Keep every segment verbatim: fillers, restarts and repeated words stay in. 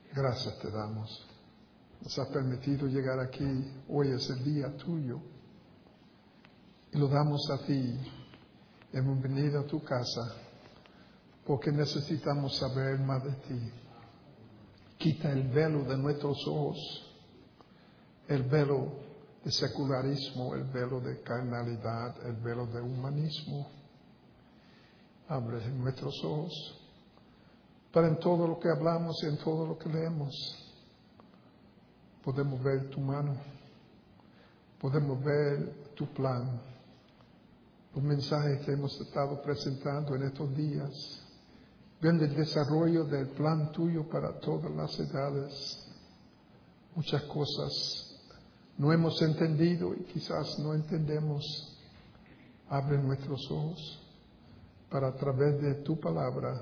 Gracias te damos. Nos has permitido llegar aquí. Hoy es el día tuyo. Y lo damos a ti. Hemos venido a tu casa porque necesitamos saber más de ti. Quita el velo de nuestros ojos, el velo de secularismo, el velo de carnalidad, el velo de humanismo. Abre nuestros ojos para en todo lo que hablamos y en todo lo que leemos podemos ver tu mano, podemos ver tu plan, los mensajes que hemos estado presentando en estos días, viendo el desarrollo del plan tuyo para todas las edades. Muchas cosas no hemos entendido y quizás no entendemos. Abre nuestros ojos para a través de tu palabra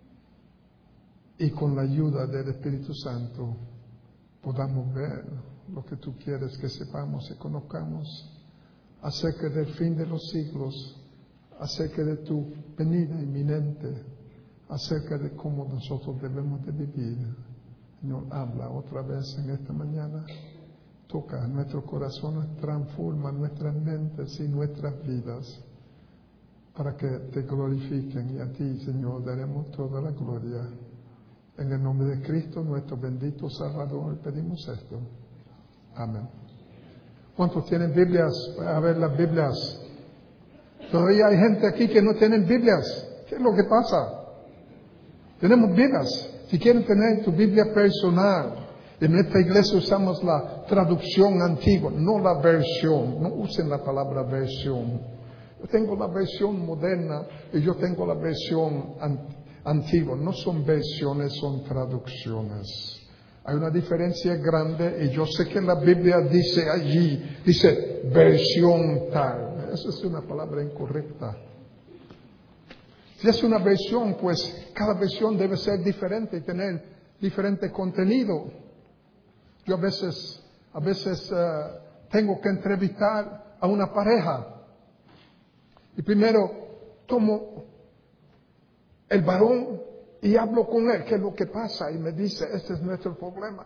y con la ayuda del Espíritu Santo podamos ver lo que tú quieres que sepamos y conozcamos acerca del fin de los siglos, acerca de tu venida inminente, acerca de cómo nosotros debemos de vivir. Señor, habla otra vez en esta mañana. Toca nuestros corazones, transforma nuestras mentes y nuestras vidas para que te glorifiquen, y a ti, Señor, daremos toda la gloria. En el nombre de Cristo, nuestro bendito Salvador, pedimos esto. Amén. ¿Cuántos tienen Biblias? A ver las Biblias. Todavía hay gente aquí que no tienen Biblias. ¿Qué es lo que pasa? Tenemos Biblias. Si quieren tener tu Biblia personal, en esta iglesia usamos la traducción antigua, no la versión. No usen la palabra versión. Yo tengo la versión moderna y yo tengo la versión antigua. Antiguo, no son versiones, son traducciones. Hay una diferencia grande y yo sé que la Biblia dice allí, dice versión tal. Eso es una palabra incorrecta. Si es una versión, pues cada versión debe ser diferente y tener diferente contenido. Yo a veces, a veces uh, tengo que entrevistar a una pareja y primero tomo el varón y hablo con él, qué es lo que pasa, y me dice, este es nuestro problema.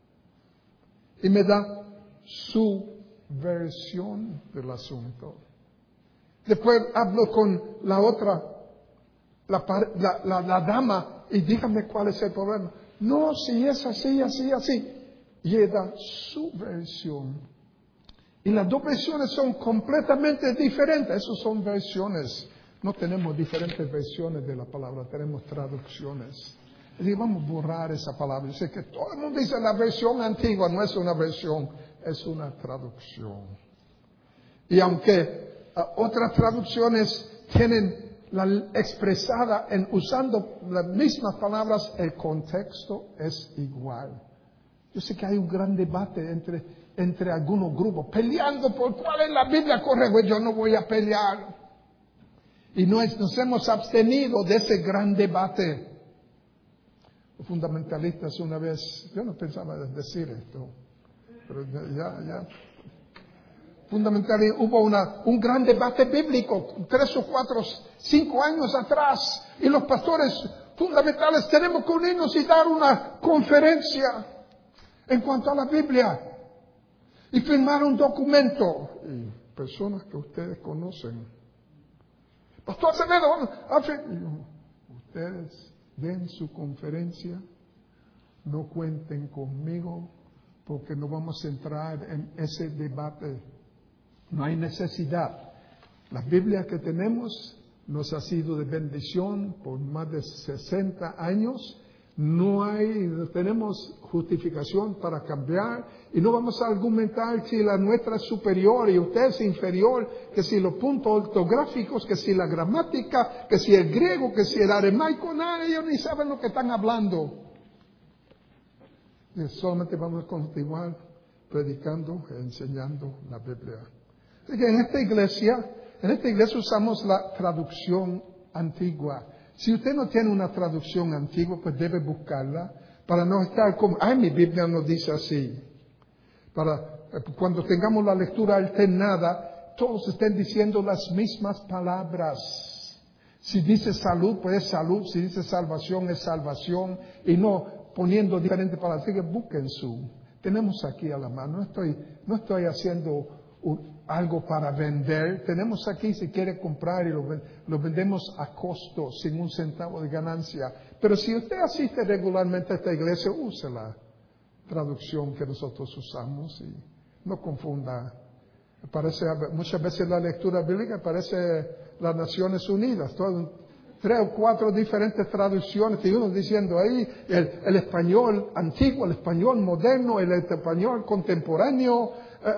Y me da su versión del asunto. Después hablo con la otra, la, la, la, la dama, y dígame cuál es el problema. No, si es así, así, así. Y ella da su versión. Y las dos versiones son completamente diferentes. Esas son versiones. No tenemos diferentes versiones de la palabra, tenemos traducciones. Es decir, vamos a borrar esa palabra. Yo sé que todo el mundo dice la versión antigua, no es una versión, es una traducción. Y aunque uh, otras traducciones tienen la expresada en usando las mismas palabras, el contexto es igual. Yo sé que hay un gran debate entre, entre algunos grupos, peleando por cuál es la Biblia correcta. Yo no voy a pelear. Y nos, nos hemos abstenido de ese gran debate. Los fundamentalistas una vez, yo no pensaba decir esto, pero ya, ya. Fundamentalistas, hubo una, un gran debate bíblico, tres o cuatro, cinco años atrás, y los pastores fundamentales tenemos que unirnos y dar una conferencia en cuanto a la Biblia. Y firmar un documento. Y personas que ustedes conocen. Pastor Acevedo, ustedes den su conferencia, no cuenten conmigo porque no vamos a entrar en ese debate. No hay necesidad. La Biblia que tenemos nos ha sido de bendición por más de sesenta años. No hay, tenemos justificación para cambiar y no vamos a argumentar si la nuestra es superior y usted es inferior, que si los puntos ortográficos, que si la gramática, que si el griego, que si el aramaico, nada, ellos ni saben lo que están hablando. Y solamente vamos a continuar predicando e enseñando la Biblia. Así que en esta iglesia, en esta iglesia usamos la traducción antigua. Si usted no tiene una traducción antigua, pues debe buscarla para no estar como, ay, mi Biblia no dice así. Para cuando tengamos la lectura alternada, todos estén diciendo las mismas palabras. Si dice salud, pues es salud. Si dice salvación, es salvación. Y no poniendo diferentes palabras. Así que busquen su. Tenemos aquí a la mano. No estoy, no estoy haciendo un, algo para vender. Tenemos aquí si quiere comprar y lo, lo vendemos a costo, sin un centavo de ganancia. Pero si usted asiste regularmente a esta iglesia, use la traducción que nosotros usamos y no confunda. Parece, muchas veces la lectura bíblica parece las Naciones Unidas, todo, tres o cuatro diferentes traducciones y uno diciendo ahí el, el español antiguo, el español moderno, el español contemporáneo. Eh,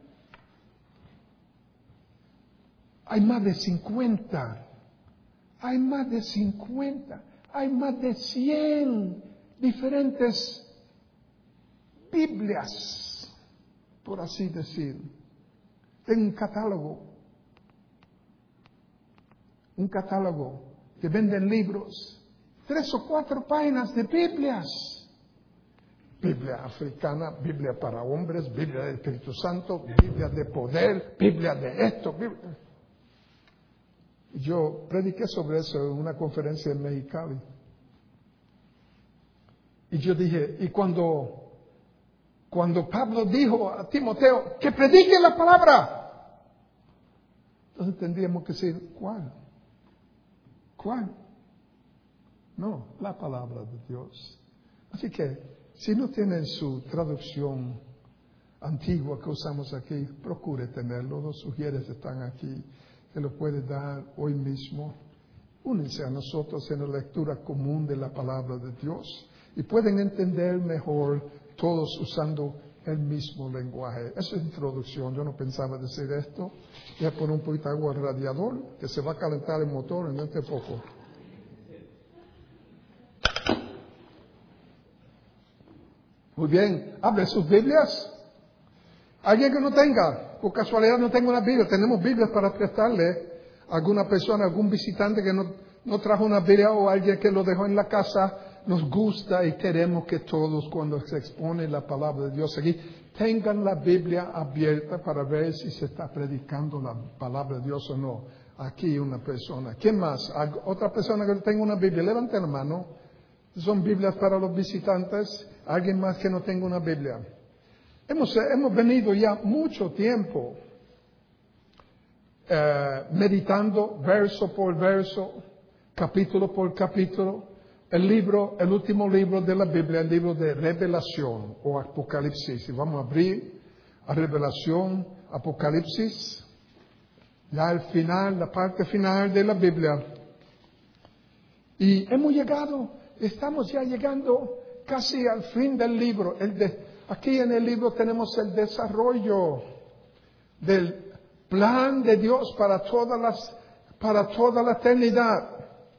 hay más de cincuenta, hay más de cincuenta, hay más de cien diferentes Biblias, por así decir. Tengo un catálogo, un catálogo que venden libros, tres o cuatro páginas de Biblias. Biblia africana, Biblia para hombres, Biblia del Espíritu Santo, Biblia de poder, Biblia de esto. Biblia. Yo prediqué sobre eso en una conferencia en Mexicali. Y yo dije, y cuando... Cuando Pablo dijo a Timoteo que predique la palabra, entonces tendríamos que decir, ¿cuál? ¿Cuál? No, la palabra de Dios. Así que, si no tienen su traducción antigua que usamos aquí, procure tenerlo. Los sugieres están aquí, que lo puede dar hoy mismo. Únense a nosotros en la lectura común de la palabra de Dios y pueden entender mejor todos usando el mismo lenguaje. Esa es introducción. Yo no pensaba decir esto. Voy a poner un poquito de agua al radiador, que se va a calentar el motor en este poco. Muy bien. Abre sus Biblias. Alguien que no tenga, por casualidad no tenga una Biblia. Tenemos Biblias para prestarle a alguna persona, algún visitante que no, no trajo una Biblia o alguien que lo dejó en la casa. Nos gusta y queremos que todos, cuando se expone la palabra de Dios aquí, tengan la Biblia abierta para ver si se está predicando la palabra de Dios o no. Aquí una persona. ¿Quién más? Otra persona que tenga una Biblia. Levante la mano. Son Biblias para los visitantes. Alguien más que no tenga una Biblia. Hemos, hemos venido ya mucho tiempo eh, meditando verso por verso, capítulo por capítulo. El libro, el último libro de la Biblia, el libro de Revelación o Apocalipsis. Y vamos a abrir a Revelación, Apocalipsis, ya el final, la parte final de la Biblia. Y hemos llegado, estamos ya llegando casi al fin del libro. El de, aquí en el libro tenemos el desarrollo del plan de Dios para todas las, para toda la eternidad.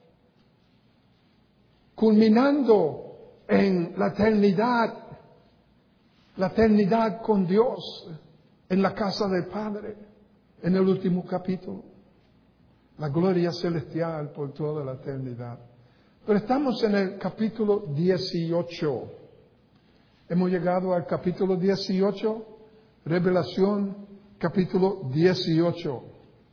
Culminando en la eternidad, la eternidad con Dios en la casa del Padre, en el último capítulo. La gloria celestial por toda la eternidad. Pero estamos en el capítulo dieciocho. Hemos llegado al capítulo dieciocho, Revelación, capítulo dieciocho.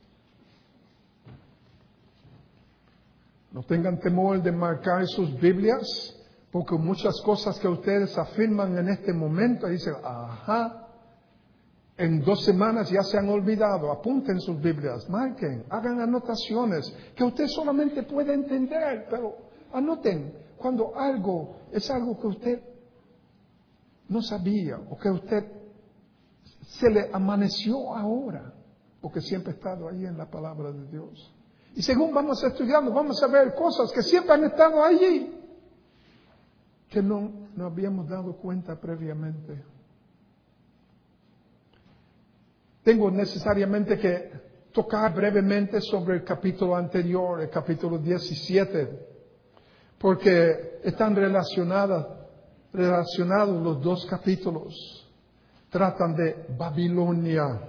No tengan temor de marcar sus Biblias, porque muchas cosas que ustedes afirman en este momento, dicen, ajá, en dos semanas ya se han olvidado. Apunten sus Biblias, marquen, hagan anotaciones, que usted solamente puede entender, pero anoten cuando algo es algo que usted no sabía, o que usted se le amaneció ahora, porque siempre ha estado ahí en la palabra de Dios. Y según vamos estudiando, vamos a ver cosas que siempre han estado allí, que no, no habíamos dado cuenta previamente. Tengo necesariamente que tocar brevemente sobre el capítulo anterior, el capítulo diecisiete, porque están relacionadas, relacionados los dos capítulos. Tratan de Babilonia.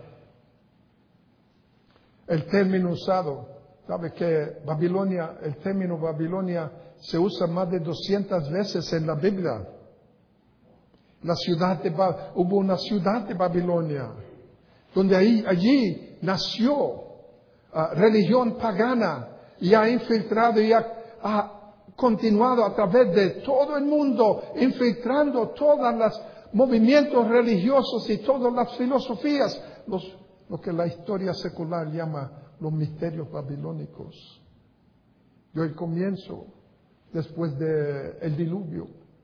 El término usado, ¿sabe que Babilonia, el término Babilonia se usa más de doscientas veces en la Biblia? La ciudad de ba- hubo una ciudad de Babilonia, donde ahí, allí nació uh, religión pagana y ha infiltrado y ha, ha continuado a través de todo el mundo, infiltrando todos los movimientos religiosos y todas las filosofías, los, lo que la historia secular llama los misterios babilónicos. Yo el comienzo, después del diluvio,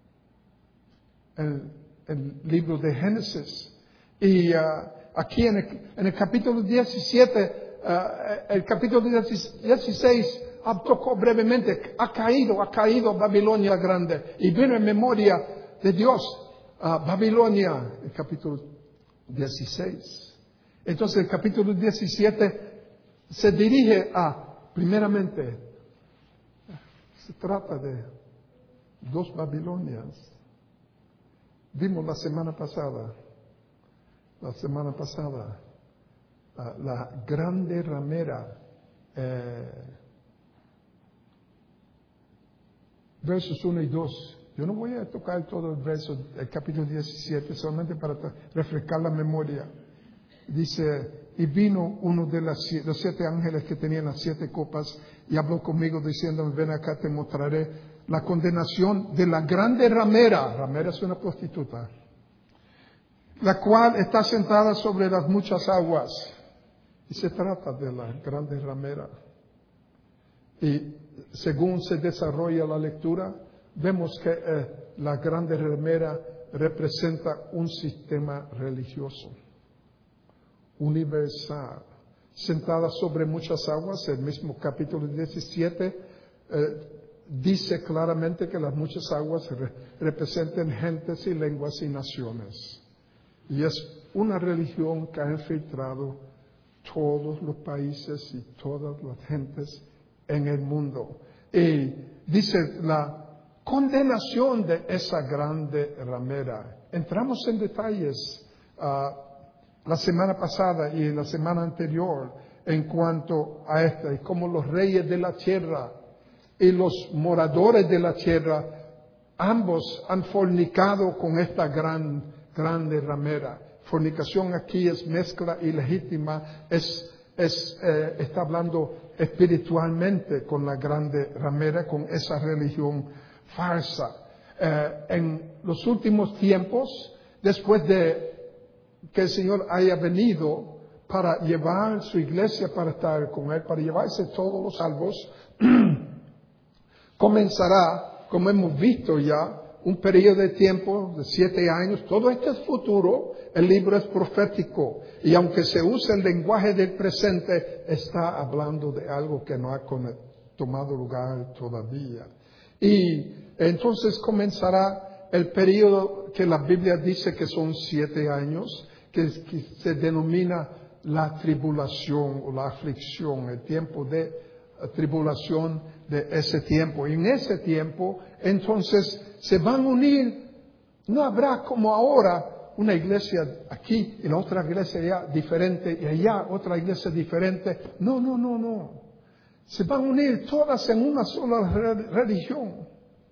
el, el libro de Génesis, y uh, aquí en el, en el capítulo diecisiete, uh, el capítulo dieciséis, tocó brevemente, ha caído, ha caído Babilonia grande, y vino en memoria de Dios, uh, Babilonia, el capítulo dieciséis. Entonces el capítulo diecisiete se dirige a, primeramente, se trata de dos Babilonias. Vimos la semana pasada, la semana pasada, la, la grande ramera, eh, versos uno y dos. Yo no voy a tocar todo el verso del capítulo diecisiete, solamente para refrescar la memoria. Dice, y vino uno de las, los siete ángeles que tenían las siete copas y habló conmigo diciéndome, ven acá, te mostraré la condenación de la grande ramera. Ramera es una prostituta, la cual está sentada sobre las muchas aguas. Y se trata de la grande ramera. Y según se desarrolla la lectura, vemos que eh, la grande ramera representa un sistema religioso universal, sentada sobre muchas aguas. El mismo capítulo diecisiete eh, dice claramente que las muchas aguas re- representan gentes y lenguas y naciones. Y es una religión que ha infiltrado todos los países y todas las gentes en el mundo. Y dice la condenación de esa grande ramera. Entramos en detalles uh, la semana pasada y la semana anterior en cuanto a esta, y cómo los reyes de la tierra y los moradores de la tierra, ambos han fornicado con esta gran, grande ramera. Fornicación aquí es mezcla ilegítima, es, es, eh, está hablando espiritualmente con la grande ramera, con esa religión falsa. Eh, en los últimos tiempos, después de que el Señor haya venido para llevar su iglesia, para estar con Él, para llevarse todos los salvos, comenzará, como hemos visto ya, un periodo de tiempo de siete años. Todo esto es futuro, el libro es profético, y aunque se usa el lenguaje del presente, está hablando de algo que no ha tomado lugar todavía. Y entonces comenzará el periodo que la Biblia dice que son siete años, que, que se denomina la tribulación o la aflicción, el tiempo de tribulación de ese tiempo. Y en ese tiempo, entonces, se van a unir. No habrá como ahora una iglesia aquí y la otra iglesia allá diferente y allá otra iglesia diferente. No, no, no, no. Se van a unir todas en una sola religión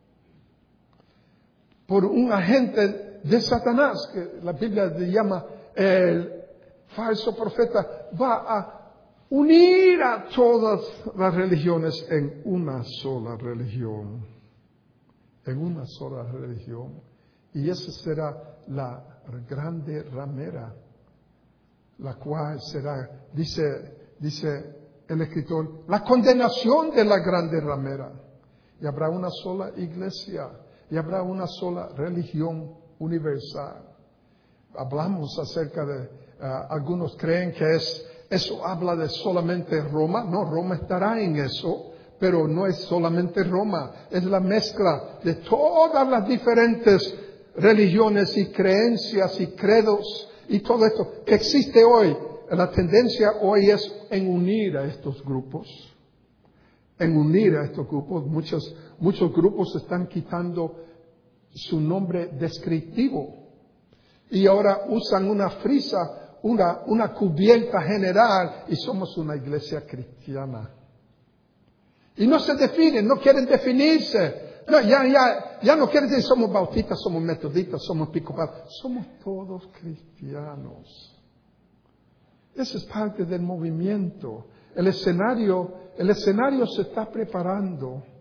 por un agente de Satanás, que la Biblia le llama el falso profeta. Va a unir a todas las religiones en una sola religión. En una sola religión. Y esa será la grande ramera, la cual será, dice, dice el escritor, la condenación de la grande ramera. Y habrá una sola iglesia, y habrá una sola religión universal. Hablamos acerca de, uh, algunos creen que es, eso habla de solamente Roma. No, Roma estará en eso. Pero no es solamente Roma, es la mezcla de todas las diferentes religiones y creencias y credos y todo esto que existe hoy. La tendencia hoy es en unir a estos grupos, en unir a estos grupos. Muchos, muchos grupos están quitando su nombre descriptivo y ahora usan una frisa, una, una cubierta general y somos una iglesia cristiana. Y no se definen, no quieren definirse. No, ya, ya, ya no quieren decir somos bautistas, somos metodistas, somos episcopales. Somos todos cristianos. Esa es parte del movimiento. El escenario, el escenario se está preparando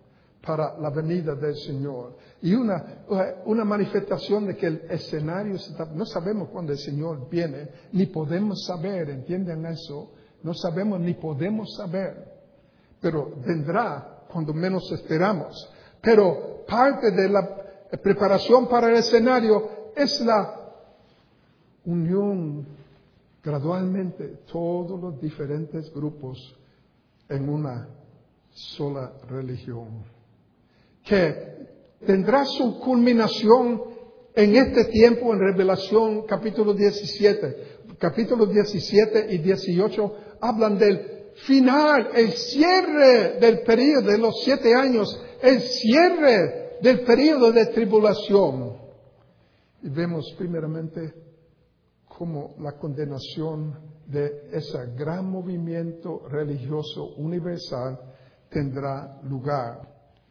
para la venida del Señor. Y una, una manifestación de que el escenario se está, no sabemos cuándo el Señor viene, ni podemos saber, ¿entienden eso? No sabemos ni podemos saber, pero vendrá cuando menos esperamos. Pero parte de la preparación para el escenario es la unión gradualmente, todos los diferentes grupos en una sola religión, que tendrá su culminación en este tiempo en Revelación capítulo diecisiete. Capítulos diecisiete y dieciocho hablan del final, el cierre del periodo de los siete años, el cierre del periodo de tribulación. Y vemos primeramente cómo la condenación de ese gran movimiento religioso universal tendrá lugar.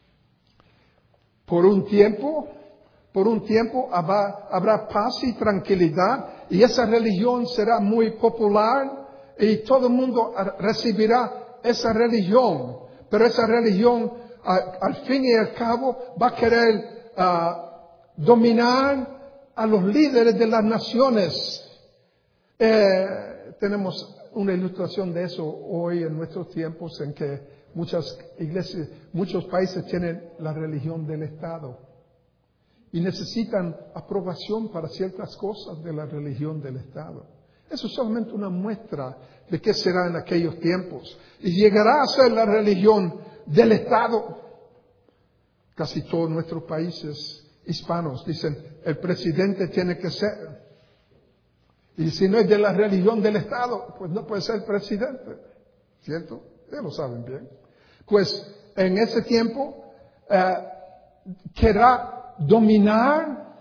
Por un tiempo, por un tiempo habrá, habrá paz y tranquilidad, y esa religión será muy popular y todo el mundo recibirá esa religión. Pero esa religión, a, al fin y al cabo, va a querer uh, dominar a los líderes de las naciones. Eh, tenemos una ilustración de eso hoy en nuestros tiempos, en que muchas iglesias, muchos países tienen la religión del Estado y necesitan aprobación para ciertas cosas de la religión del Estado. Eso es solamente una muestra de qué será en aquellos tiempos. Y llegará a ser la religión del Estado. Casi todos nuestros países hispanos dicen, el presidente tiene que ser. Y si no es de la religión del Estado, pues no puede ser presidente. ¿Cierto? Ya lo saben bien. Pues en ese tiempo eh, querrá dominar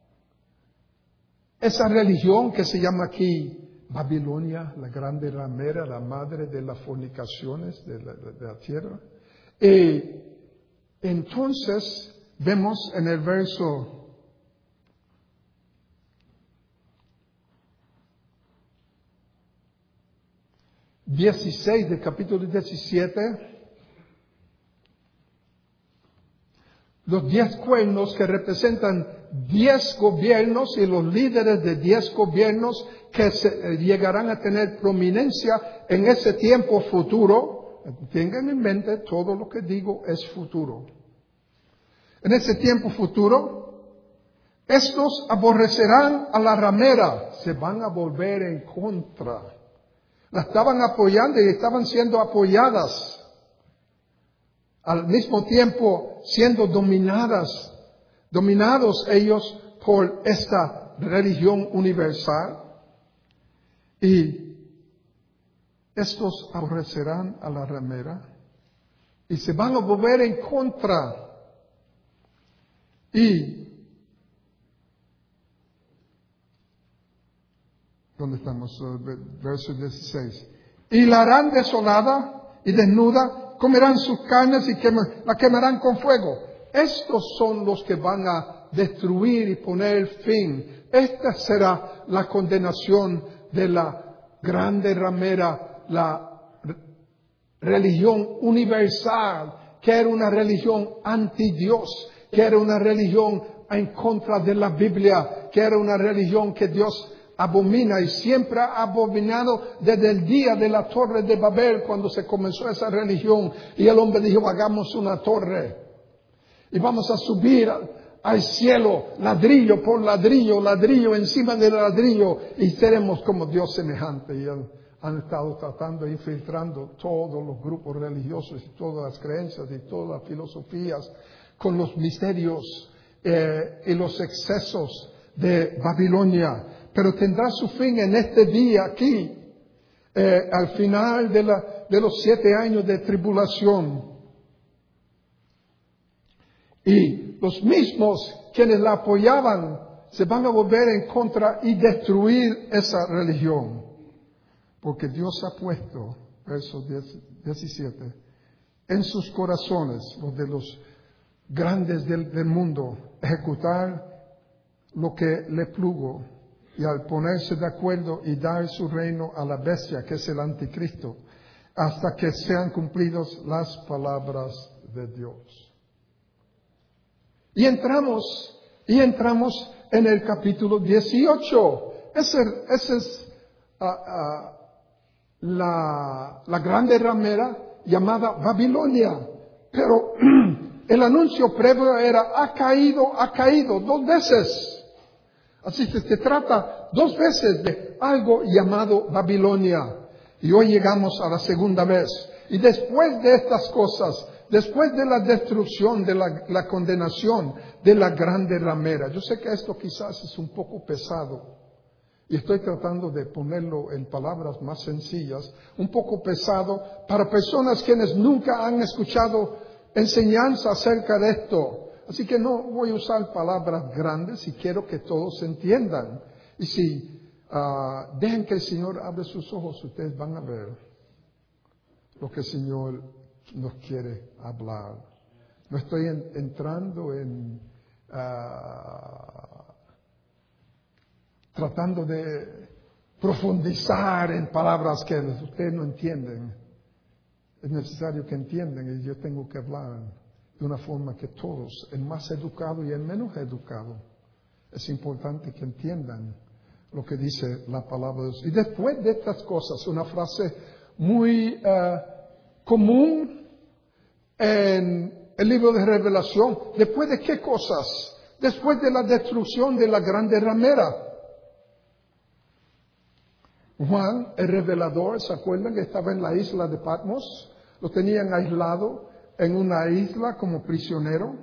esa religión que se llama aquí Babilonia, la grande ramera, la madre de las fornicaciones de la, de la tierra. Y entonces vemos en el verso dieciséis del capítulo diecisiete, los diez cuernos que representan diez gobiernos y los líderes de diez gobiernos que se, eh, llegarán a tener prominencia en ese tiempo futuro. Tengan en mente, todo lo que digo es futuro. En ese tiempo futuro, estos aborrecerán a la ramera, se van a volver en contra. La estaban apoyando y estaban siendo apoyadas. Al mismo tiempo siendo dominadas, dominados ellos por esta religión universal. Y estos aborrecerán a la ramera y se van a volver en contra. Y ¿dónde estamos? Verso dieciséis. Y la harán desolada y desnuda, comerán sus carnes y quema, la quemarán con fuego. Estos son los que van a destruir y poner fin. Esta será la condenación de la grande ramera, la religión universal, que era una religión anti-Dios, que era una religión en contra de la Biblia, que era una religión que Dios abomina y siempre ha abominado desde el día de la torre de Babel, cuando se comenzó esa religión y el hombre dijo, hagamos una torre y vamos a subir al, al cielo ladrillo por ladrillo, ladrillo encima del ladrillo y seremos como Dios semejante. Y él, han estado tratando, infiltrando todos los grupos religiosos y todas las creencias y todas las filosofías con los misterios eh, y los excesos de Babilonia. Pero tendrá su fin en este día aquí, eh, al final de, la, de los siete años de tribulación. Y los mismos quienes la apoyaban se van a volver en contra y destruir esa religión. Porque Dios ha puesto, verso diecisiete, en sus corazones, los de los grandes del, del mundo, ejecutar lo que le plugo. Y al ponerse de acuerdo y dar su reino a la bestia, que es el anticristo, hasta que sean cumplidas las palabras de Dios. Y entramos, y entramos en el capítulo dieciocho. Ese, ese es uh, uh, la, la grande ramera llamada Babilonia. Pero el anuncio previo era, ha caído, ha caído, dos veces. Así que se trata dos veces de algo llamado Babilonia. Y hoy llegamos a la segunda vez. Y después de estas cosas, después de la destrucción, de la, la condenación de la grande ramera. Yo sé que esto quizás es un poco pesado. Y estoy tratando de ponerlo en palabras más sencillas. Un poco pesado para personas quienes nunca han escuchado enseñanza acerca de esto. Así que no voy a usar palabras grandes y quiero que todos entiendan. Y si uh, dejen que el Señor abra sus ojos, ustedes van a ver lo que el Señor nos quiere hablar. No estoy en, entrando en uh, tratando de profundizar en palabras que ustedes no entienden. Es necesario que entiendan y yo tengo que hablar de una forma que todos, el más educado y el menos educado, es importante que entiendan lo que dice la palabra de Dios. Y después de estas cosas, una frase muy uh, común en el libro de Revelación. ¿Después de qué cosas? Después de la destrucción de la grande ramera. Juan, el revelador, ¿se acuerdan que estaba en la isla de Patmos? Lo tenían aislado en una isla como prisionero.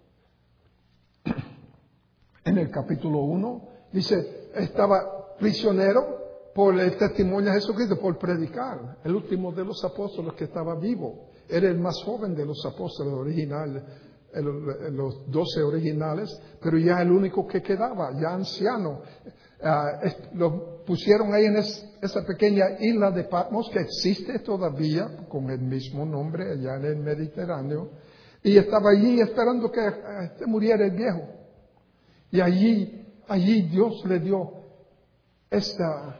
En el capítulo uno dice, estaba prisionero por el testimonio de Jesucristo, por predicar. El último de los apóstoles que estaba vivo. Era el más joven de los apóstoles originales, los doce originales, pero ya el único que quedaba, ya anciano. Uh, lo pusieron ahí en es, esa pequeña isla de Patmos que existe todavía con el mismo nombre allá en el Mediterráneo, y estaba allí esperando que uh, se muriera el viejo. Y allí, allí Dios le dio esta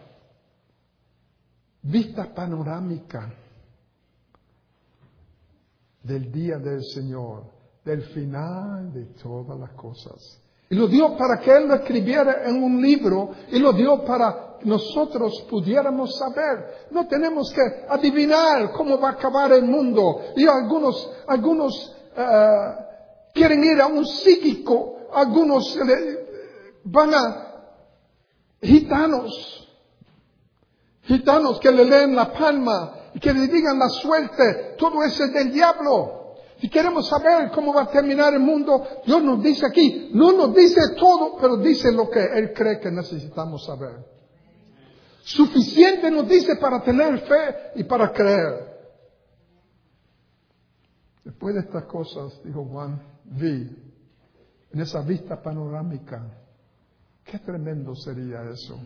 vista panorámica del día del Señor, del final de todas las cosas. Y lo dio para que Él lo escribiera en un libro, y lo dio para que nosotros pudiéramos saber. No tenemos que adivinar cómo va a acabar el mundo. Y algunos, algunos uh, quieren ir a un psíquico, algunos le, van a gitanos, gitanos que le leen la palma y que le digan la suerte. Todo eso es del diablo. Si queremos saber cómo va a terminar el mundo, Dios nos dice aquí, no nos dice todo, pero dice lo que Él cree que necesitamos saber. Suficiente nos dice para tener fe y para creer. Después de estas cosas, dijo Juan, vi en esa vista panorámica, qué tremendo sería eso.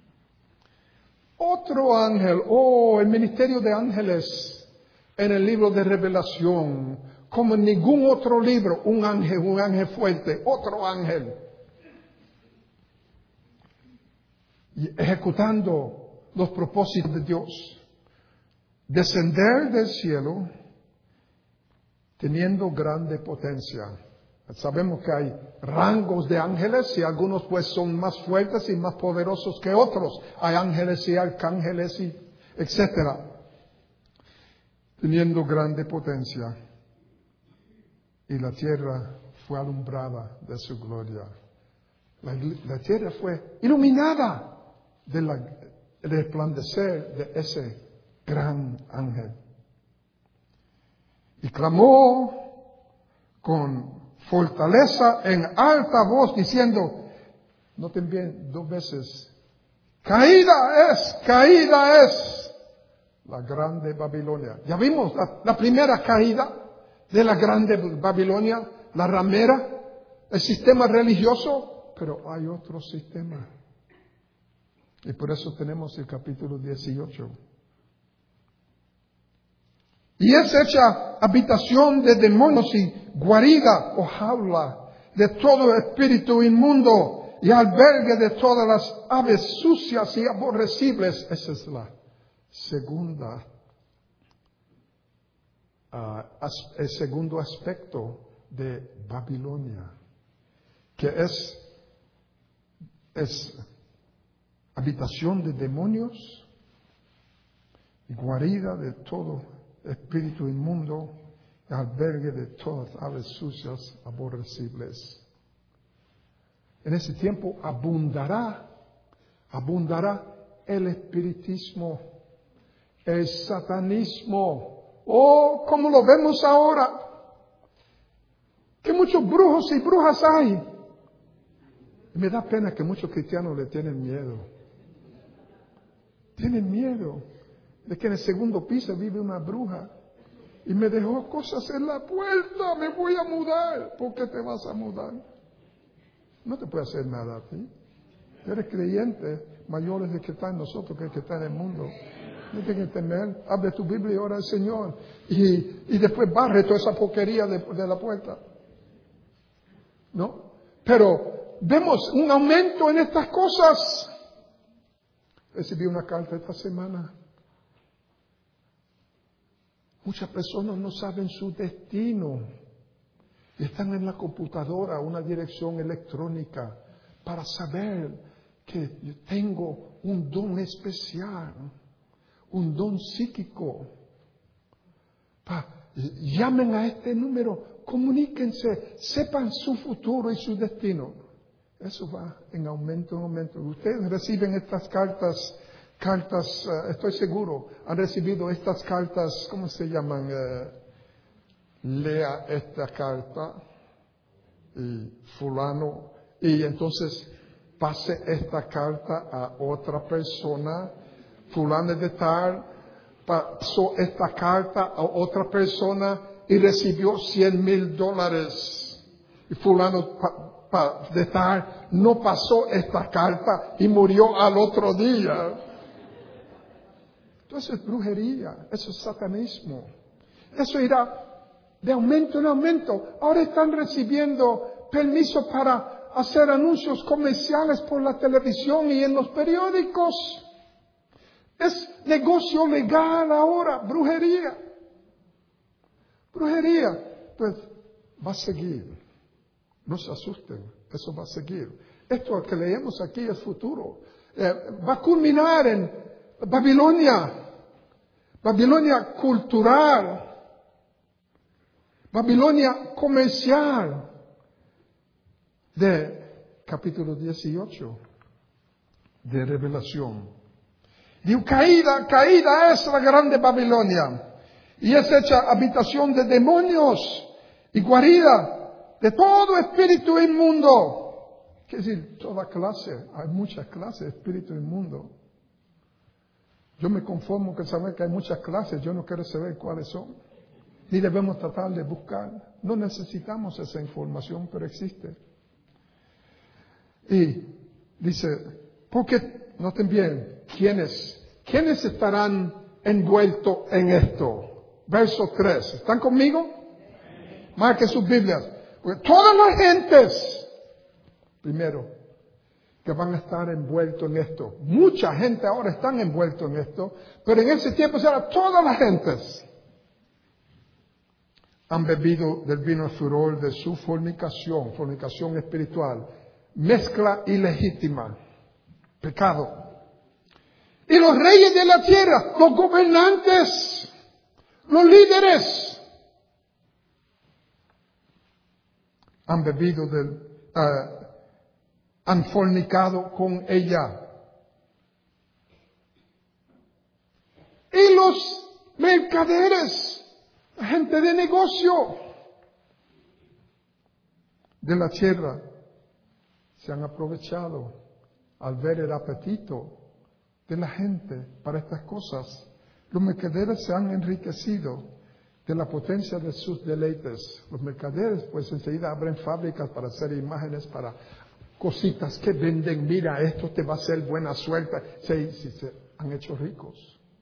Otro ángel, oh, el ministerio de ángeles en el libro de Revelación, como en ningún otro libro, un ángel, un ángel fuerte, otro ángel, y ejecutando los propósitos de Dios, descender del cielo, teniendo grande potencia. Sabemos que hay rangos de ángeles y algunos pues son más fuertes y más poderosos que otros. Hay ángeles y arcángeles y etcétera. Teniendo grande potencia. Y la tierra fue alumbrada de su gloria. La, la tierra fue iluminada del resplandecer de ese gran ángel. Y clamó con fortaleza en alta voz diciendo, noten bien, dos veces, caída es, caída es la grande Babilonia. Ya vimos la, la primera caída de la grande Babilonia, la ramera, el sistema religioso, pero hay otro sistema. Y por eso tenemos el capítulo dieciocho. Y es hecha habitación de demonios y guarida o jaula de todo espíritu inmundo y albergue de todas las aves sucias y aborrecibles. Esa es la segunda, uh, as, el segundo aspecto de Babilonia. que es, es habitación de demonios y guarida de todo espíritu inmundo y albergue de todas aves sucias aborrecibles. En ese tiempo abundará, abundará el espiritismo, el satanismo. Oh, como lo vemos ahora, que muchos brujos y brujas hay. Me da pena que muchos cristianos le tienen miedo. Tienen miedo de que en el segundo piso vive una bruja y me dejó cosas en la puerta, me voy a mudar. ¿Por qué te vas a mudar? No te puede hacer nada a ti. Eres creyente, mayores de que está en nosotros que el que está en el mundo. No tienes que temer. Abre tu Biblia y ora al Señor. Y, y después barre toda esa porquería de, de la puerta. ¿No? Pero vemos un aumento en estas cosas. Recibí una carta esta semana. Muchas personas no saben su destino. Están en la computadora, una dirección electrónica, para saber que yo tengo un don especial, un don psíquico. Pa, llamen a este número, comuníquense, sepan su futuro y su destino. Eso va en aumento, en aumento. Ustedes reciben estas cartas, cartas, uh, estoy seguro, han recibido estas cartas, ¿cómo se llaman? Uh, lea esta carta y fulano, y entonces pase esta carta a otra persona, fulano de tal, pasó esta carta a otra persona y recibió cien mil dólares. Y fulano pa, pa, de tal no pasó esta carta y murió al otro día. Entonces es brujería, eso es satanismo. Eso irá de aumento en aumento. Ahora están recibiendo permiso para hacer anuncios comerciales por la televisión y en los periódicos. Es negocio legal ahora, brujería. Brujería. Pues va a seguir. No se asusten, eso va a seguir. Esto que leemos aquí es futuro. Eh, va a culminar en Babilonia. Babilonia cultural. Babilonia comercial, de capítulo dieciocho de Revelación. Digo, caída, caída es la grande Babilonia, y es hecha habitación de demonios y guarida de todo espíritu inmundo. Quiere decir, toda clase, hay muchas clases de espíritu inmundo. Yo me conformo con saber que hay muchas clases, yo no quiero saber cuáles son. Ni debemos tratar de buscar. No necesitamos esa información, pero existe. Y dice, porque, noten bien, ¿quiénes, quiénes estarán envueltos en esto? Verso tres. ¿Están conmigo? Marquen sus Biblias. Porque todas las gentes, primero, que van a estar envueltos en esto. Mucha gente ahora están envueltos en esto, pero en ese tiempo será todas las gentes. Han bebido del vino furor de su fornicación, fornicación espiritual, mezcla ilegítima, pecado. Y los reyes de la tierra, los gobernantes, los líderes, han bebido del, uh, han fornicado con ella. Y los mercaderes, la gente de negocio de la tierra, se han aprovechado al ver el apetito de la gente para estas cosas. Los mercaderes se han enriquecido de la potencia de sus deleites. Los mercaderes pues enseguida abren fábricas para hacer imágenes, para cositas que venden. Mira, esto te va a hacer buena suerte. Se, se, se han hecho ricos.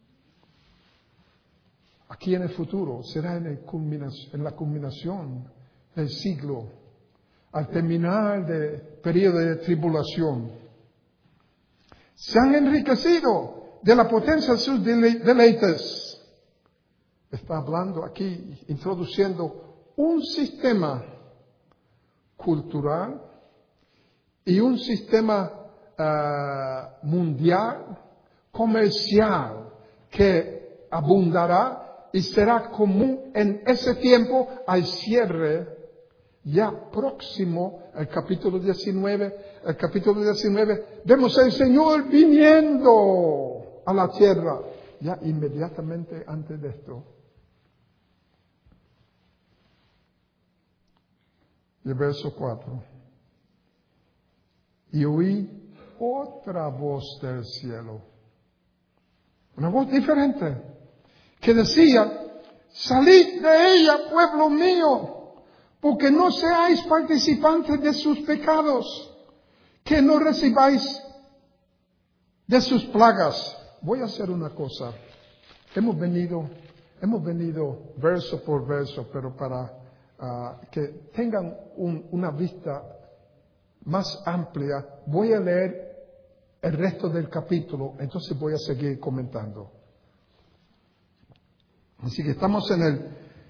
Aquí en el futuro será en, el culminación, en la culminación del siglo, al terminar del periodo de tribulación. Se han enriquecido de la potencia de sus deleites. Está hablando aquí, introduciendo un sistema cultural, y un sistema uh, mundial, comercial, que abundará y será común en ese tiempo al cierre ya próximo al capítulo diecinueve. El capítulo diecinueve, vemos al Señor viniendo a la tierra. Ya inmediatamente antes de esto. El verso cuatro. Y oí otra voz del cielo. Una voz diferente. Que decía, salid de ella, pueblo mío, porque no seáis participantes de sus pecados, que no recibáis de sus plagas. Voy a hacer una cosa. Hemos venido, hemos venido verso por verso, pero para uh, que tengan un, una vista más amplia, voy a leer el resto del capítulo, entonces voy a seguir comentando. Así que estamos en el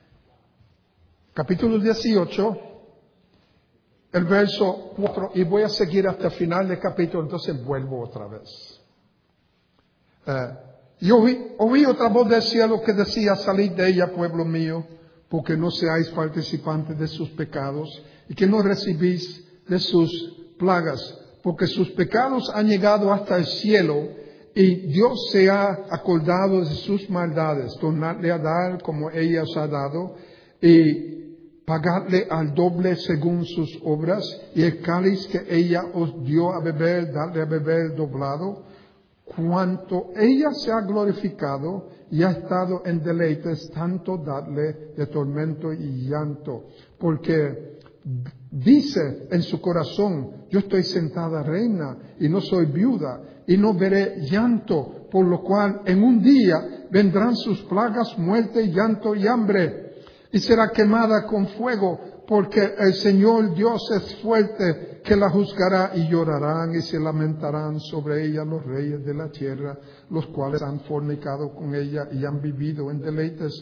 capítulo dieciocho, el verso cuatro, y voy a seguir hasta el final del capítulo, entonces vuelvo otra vez. Uh, y oí, oí otra voz del cielo que decía, salid de ella, pueblo mío, porque no seáis participantes de sus pecados, y que no recibís de sus plagas, porque sus pecados han llegado hasta el cielo, y Dios se ha acordado de sus maldades. Tornadle a dar como ella os ha dado, y pagadle al doble según sus obras, y el cáliz que ella os dio a beber, dadle a beber doblado. Cuanto ella se ha glorificado y ha estado en deleites, tanto dadle de tormento y llanto, porque dice en su corazón, yo estoy sentada reina y no soy viuda y no veré llanto, por lo cual en un día vendrán sus plagas, muerte, llanto y hambre, y será quemada con fuego, porque el Señor Dios es fuerte, que la juzgará, y llorarán y se lamentarán sobre ella los reyes de la tierra, los cuales han fornicado con ella y han vivido en deleites.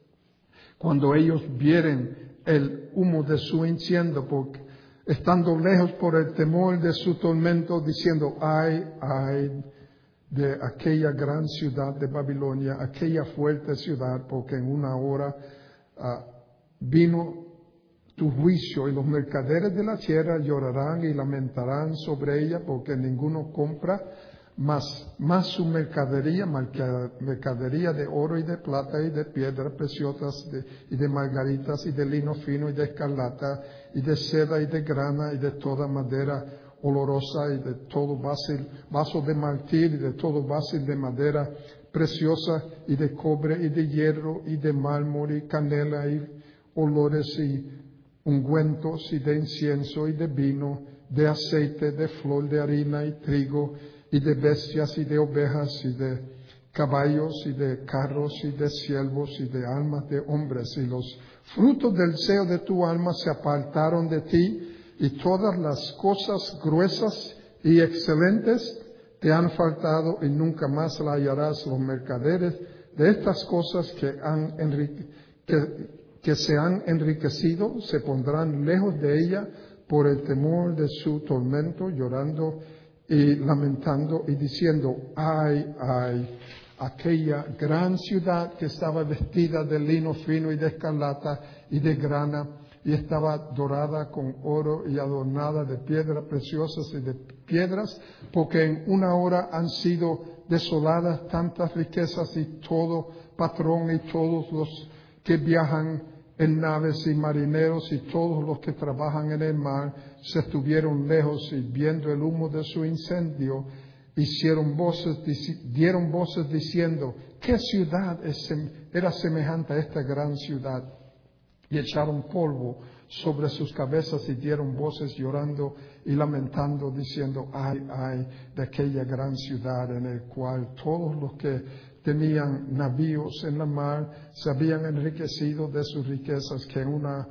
Cuando ellos vieren el humo de su incienso, porque estando lejos por el temor de su tormento, diciendo, ay, ay de aquella gran ciudad de Babilonia, aquella fuerte ciudad, porque en una hora uh, vino tu juicio, y los mercaderes de la tierra llorarán y lamentarán sobre ella, porque ninguno compra más, más su mercadería, mercadería de oro y de plata y de piedras preciosas de, y de margaritas y de lino fino y de escarlata y de seda y de grana y de toda madera olorosa y de todo vasil, vaso de marfil y de todo vasil de madera preciosa y de cobre y de hierro y de mármol y canela y olores y ungüentos y de incienso y de vino, de aceite, de flor de harina y trigo, y de bestias y de ovejas y de caballos y de carros y de siervos y de almas de hombres. Y los frutos del deseo de tu alma se apartaron de ti, y todas las cosas gruesas y excelentes te han faltado, y nunca más la hallarás. Los mercaderes de estas cosas que han enriquecido, que, que se han enriquecido, se pondrán lejos de ella por el temor de su tormento, llorando y lamentando y diciendo, ay, ay, aquella gran ciudad que estaba vestida de lino fino y de escarlata y de grana, y estaba dorada con oro y adornada de piedras preciosas y de piedras, porque en una hora han sido desoladas tantas riquezas, y todo patrón y todos los que viajan en naves y marineros y todos los que trabajan en el mar se estuvieron lejos, y viendo el humo de su incendio hicieron voces, dieron voces diciendo, ¿qué ciudad es, era semejante a esta gran ciudad? Y echaron polvo sobre sus cabezas y dieron voces llorando y lamentando, diciendo, ay, ay, de aquella gran ciudad en el cual todos los que tenían navíos en la mar se habían enriquecido de sus riquezas, que en una,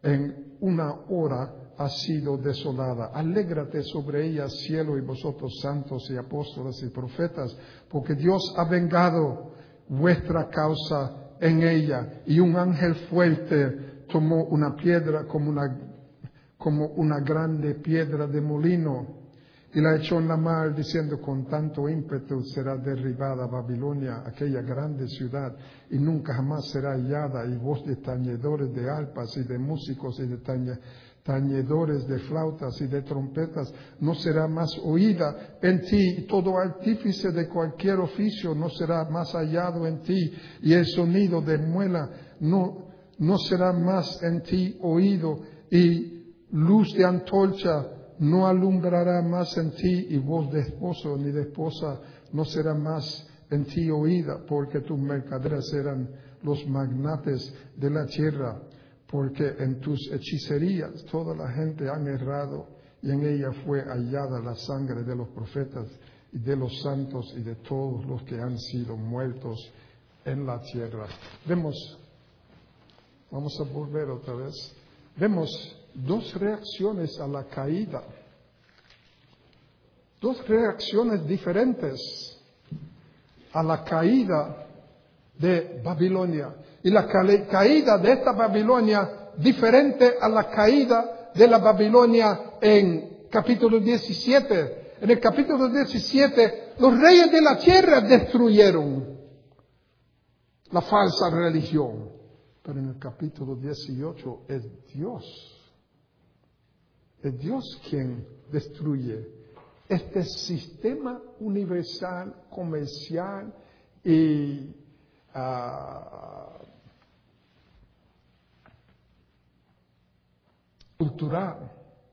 en una hora ha sido desolada. Alégrate sobre ella, cielo, y vosotros santos y apóstoles y profetas, porque Dios ha vengado vuestra causa en ella, y un ángel fuerte tomó una piedra como una, como una grande piedra de molino, y la echó en la mar, diciendo: con tanto ímpetu será derribada Babilonia, aquella grande ciudad, y nunca jamás será hallada. Y voz de tañedores de arpas y de músicos y de tañe, tañedores de flautas y de trompetas no será más oída en ti. Y todo artífice de cualquier oficio no será más hallado en ti. Y el sonido de muela no, no será más en ti oído. Y luz de antorcha no alumbrará más en ti, y voz de esposo ni de esposa no será más en ti oída, porque tus mercaderes eran los magnates de la tierra, porque en tus hechicerías toda la gente han errado, y en ella fue hallada la sangre de los profetas y de los santos y de todos los que han sido muertos en la tierra. Vemos, vamos a volver otra vez, vemos dos reacciones a la caída, dos reacciones diferentes a la caída de Babilonia. Y la caída de esta Babilonia diferente a la caída de la Babilonia en capítulo diecisiete. En el capítulo diecisiete, los reyes de la tierra destruyeron la falsa religión. Pero en el capítulo dieciocho es Dios. Es Dios quien destruye este sistema universal, comercial y uh, cultural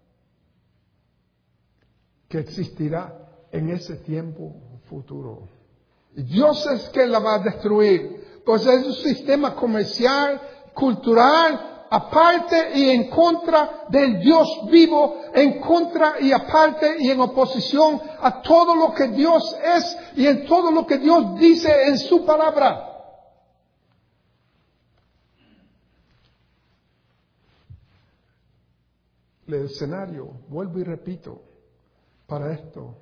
que existirá en ese tiempo futuro. Y Dios es quien la va a destruir, pues es un sistema comercial, cultural, aparte y en contra del Dios vivo, en contra y aparte y en oposición a todo lo que Dios es y en todo lo que Dios dice en su palabra. El escenario, vuelvo y repito, para esto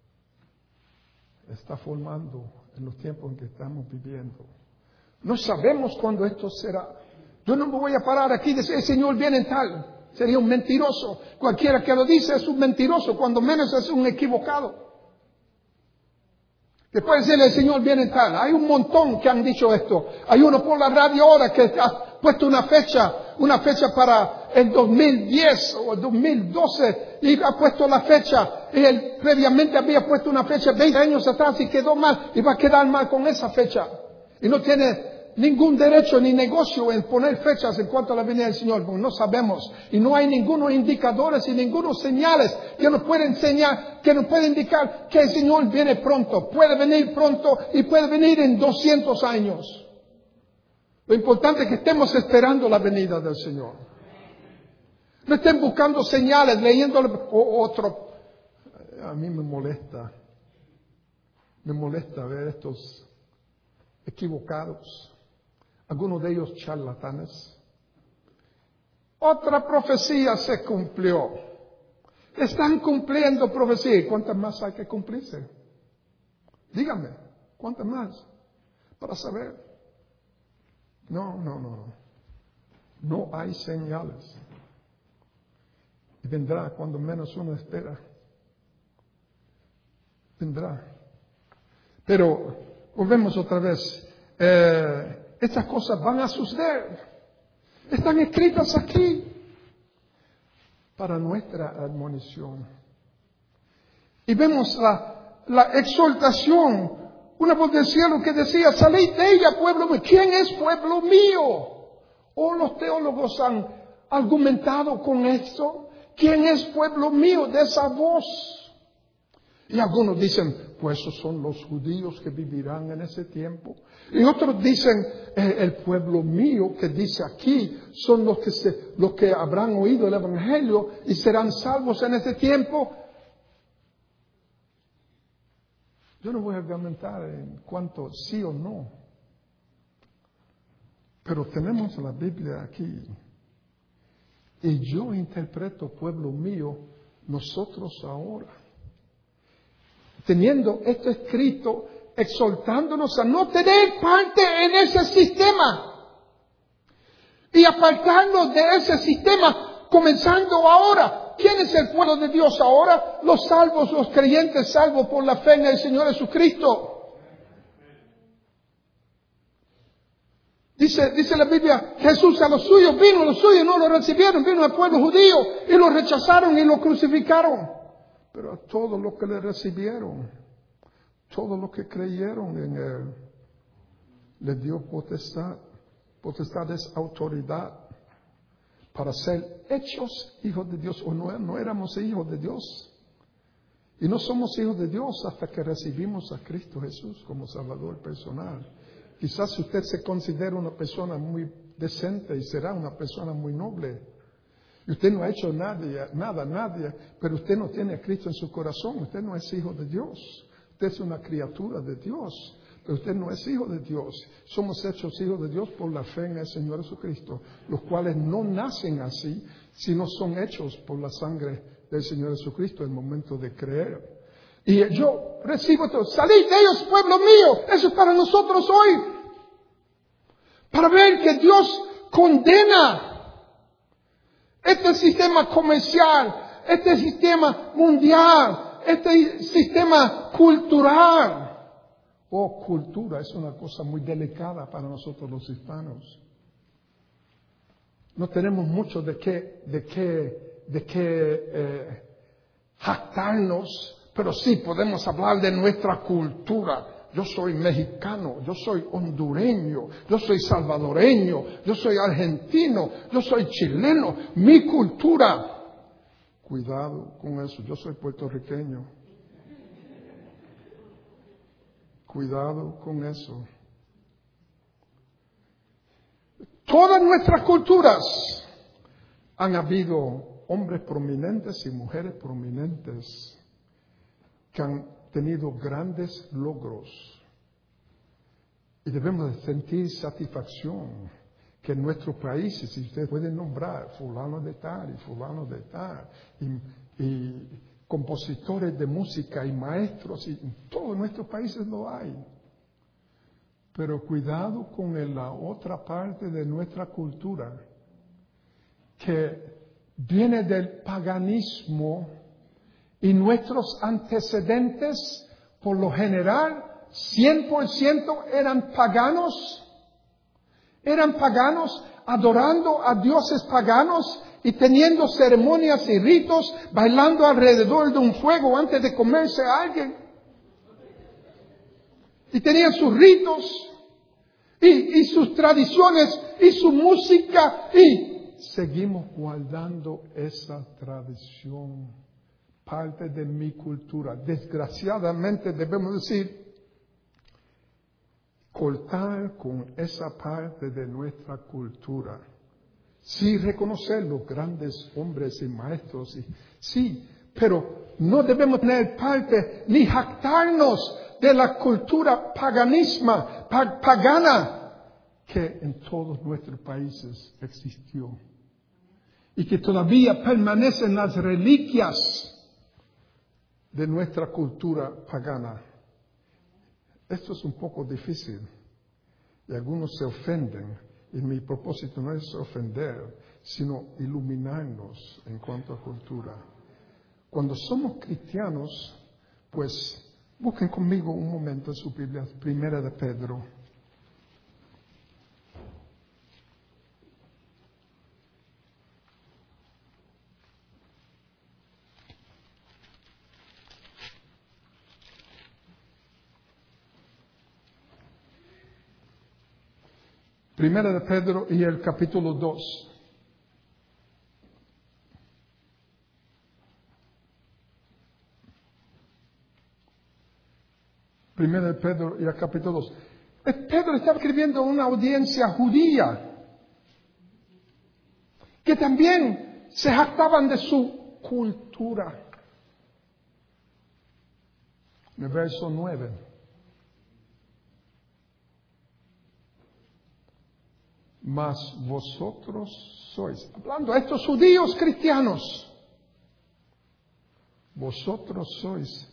está formando en los tiempos en que estamos viviendo. No sabemos cuándo esto será. Yo no me voy a parar aquí y decir: el Señor viene en tal. Sería un mentiroso. Cualquiera que lo dice es un mentiroso, cuando menos es un equivocado. Después de decirle: el Señor viene en tal. Hay un montón que han dicho esto. Hay uno por la radio ahora que ha puesto una fecha, una fecha para el dos mil diez o el dos mil doce, y ha puesto la fecha. Y él previamente había puesto una fecha veinte años atrás y quedó mal, y va a quedar mal con esa fecha. Y no tiene ningún derecho ni negocio en poner fechas en cuanto a la venida del Señor, porque no sabemos. Y no hay ningunos indicadores y ningunos señales que nos pueden enseñar, que nos pueden indicar que el Señor viene pronto. Puede venir pronto y puede venir en doscientos años. Lo importante es que estemos esperando la venida del Señor. No estén buscando señales, leyendo otro. A mí me molesta. Me molesta ver estos equivocados. Algunos de ellos charlatanes. Otra profecía se cumplió. Están cumpliendo profecía. ¿Cuántas más hay que cumplirse? Díganme, ¿cuántas más? Para saber. No, no, no, no. No hay señales. Y vendrá cuando menos uno espera. Vendrá. Pero volvemos otra vez. Eh, estas cosas van a suceder. Están escritas aquí para nuestra admonición. Y vemos la, la exhortación, una voz del cielo que decía: salid de ella, pueblo mío. ¿Quién es pueblo mío? O los teólogos han argumentado con esto. ¿Quién es pueblo mío? De esa voz. Y algunos dicen: pues esos son los judíos que vivirán en ese tiempo. Y otros dicen: eh, el pueblo mío que dice aquí son los que, se, los que habrán oído el evangelio y serán salvos en ese tiempo. Yo no voy a argumentar en cuanto sí o no. Pero tenemos la Biblia aquí. Y yo interpreto pueblo mío, nosotros ahora. Teniendo esto escrito, exhortándonos a no tener parte en ese sistema. Y apartarnos de ese sistema, comenzando ahora. ¿Quién es el pueblo de Dios ahora? Los salvos, los creyentes salvos por la fe en el Señor Jesucristo. Dice, dice la Biblia, Jesús a los suyos vino, los suyos no lo recibieron, vino al pueblo judío y lo rechazaron y lo crucificaron. Pero a todos los que le recibieron, todos los que creyeron en Él, le dio potestad. Potestad es autoridad para ser hechos hijos de Dios. O no, no éramos hijos de Dios. Y no somos hijos de Dios hasta que recibimos a Cristo Jesús como Salvador personal. Quizás usted se considera una persona muy decente y será una persona muy noble. Y usted no ha hecho nada, nada, nadie, pero usted no tiene a Cristo en su corazón. Usted no es hijo de Dios. Usted es una criatura de Dios, pero usted no es hijo de Dios. Somos hechos hijos de Dios por la fe en el Señor Jesucristo, los cuales no nacen así, sino son hechos por la sangre del Señor Jesucristo en el momento de creer. Y yo recibo todo. Salid de ellos, pueblo mío. Eso es para nosotros hoy. Para ver que Dios condena este sistema comercial, este sistema mundial, este sistema cultural. Oh, cultura es una cosa muy delicada para nosotros los hispanos. No tenemos mucho de qué, de qué, de qué eh, jactarnos. Pero sí podemos hablar de nuestra cultura. Yo soy mexicano, yo soy hondureño, yo soy salvadoreño, yo soy argentino, yo soy chileno. Mi cultura. Cuidado con eso, yo soy puertorriqueño. Cuidado con eso. Todas nuestras culturas han habido hombres prominentes y mujeres prominentes que han tenido grandes logros. Y debemos de sentir satisfacción que en nuestros países, si ustedes pueden nombrar fulano de tal y fulano de tal, y, y compositores de música y maestros, y en todos nuestros países lo hay. Pero cuidado con la otra parte de nuestra cultura, que viene del paganismo. Y nuestros antecedentes, por lo general, cien por ciento eran paganos. Eran paganos adorando a dioses paganos y teniendo ceremonias y ritos, bailando alrededor de un fuego antes de comerse a alguien. Y tenían sus ritos y, y sus tradiciones y su música. Y seguimos guardando esa tradición. Parte de mi cultura. Desgraciadamente debemos decir, cortar con esa parte de nuestra cultura. Sí, reconocer los grandes hombres y maestros, y, sí, pero no debemos tener parte ni jactarnos de la cultura paganisma, pa- pagana que en todos nuestros países existió y que todavía permanecen las reliquias de nuestra cultura pagana. Esto es un poco difícil y algunos se ofenden, y mi propósito no es ofender, sino iluminarnos en cuanto a cultura. Cuando somos cristianos, pues busquen conmigo un momento en su Biblia, Primera de Pedro. Primera de Pedro y el capítulo dos. Primera de Pedro y el capítulo dos. Pedro está escribiendo a una audiencia judía que también se jactaban de su cultura. En el verso nueve. Mas vosotros sois, hablando a estos judíos cristianos, vosotros sois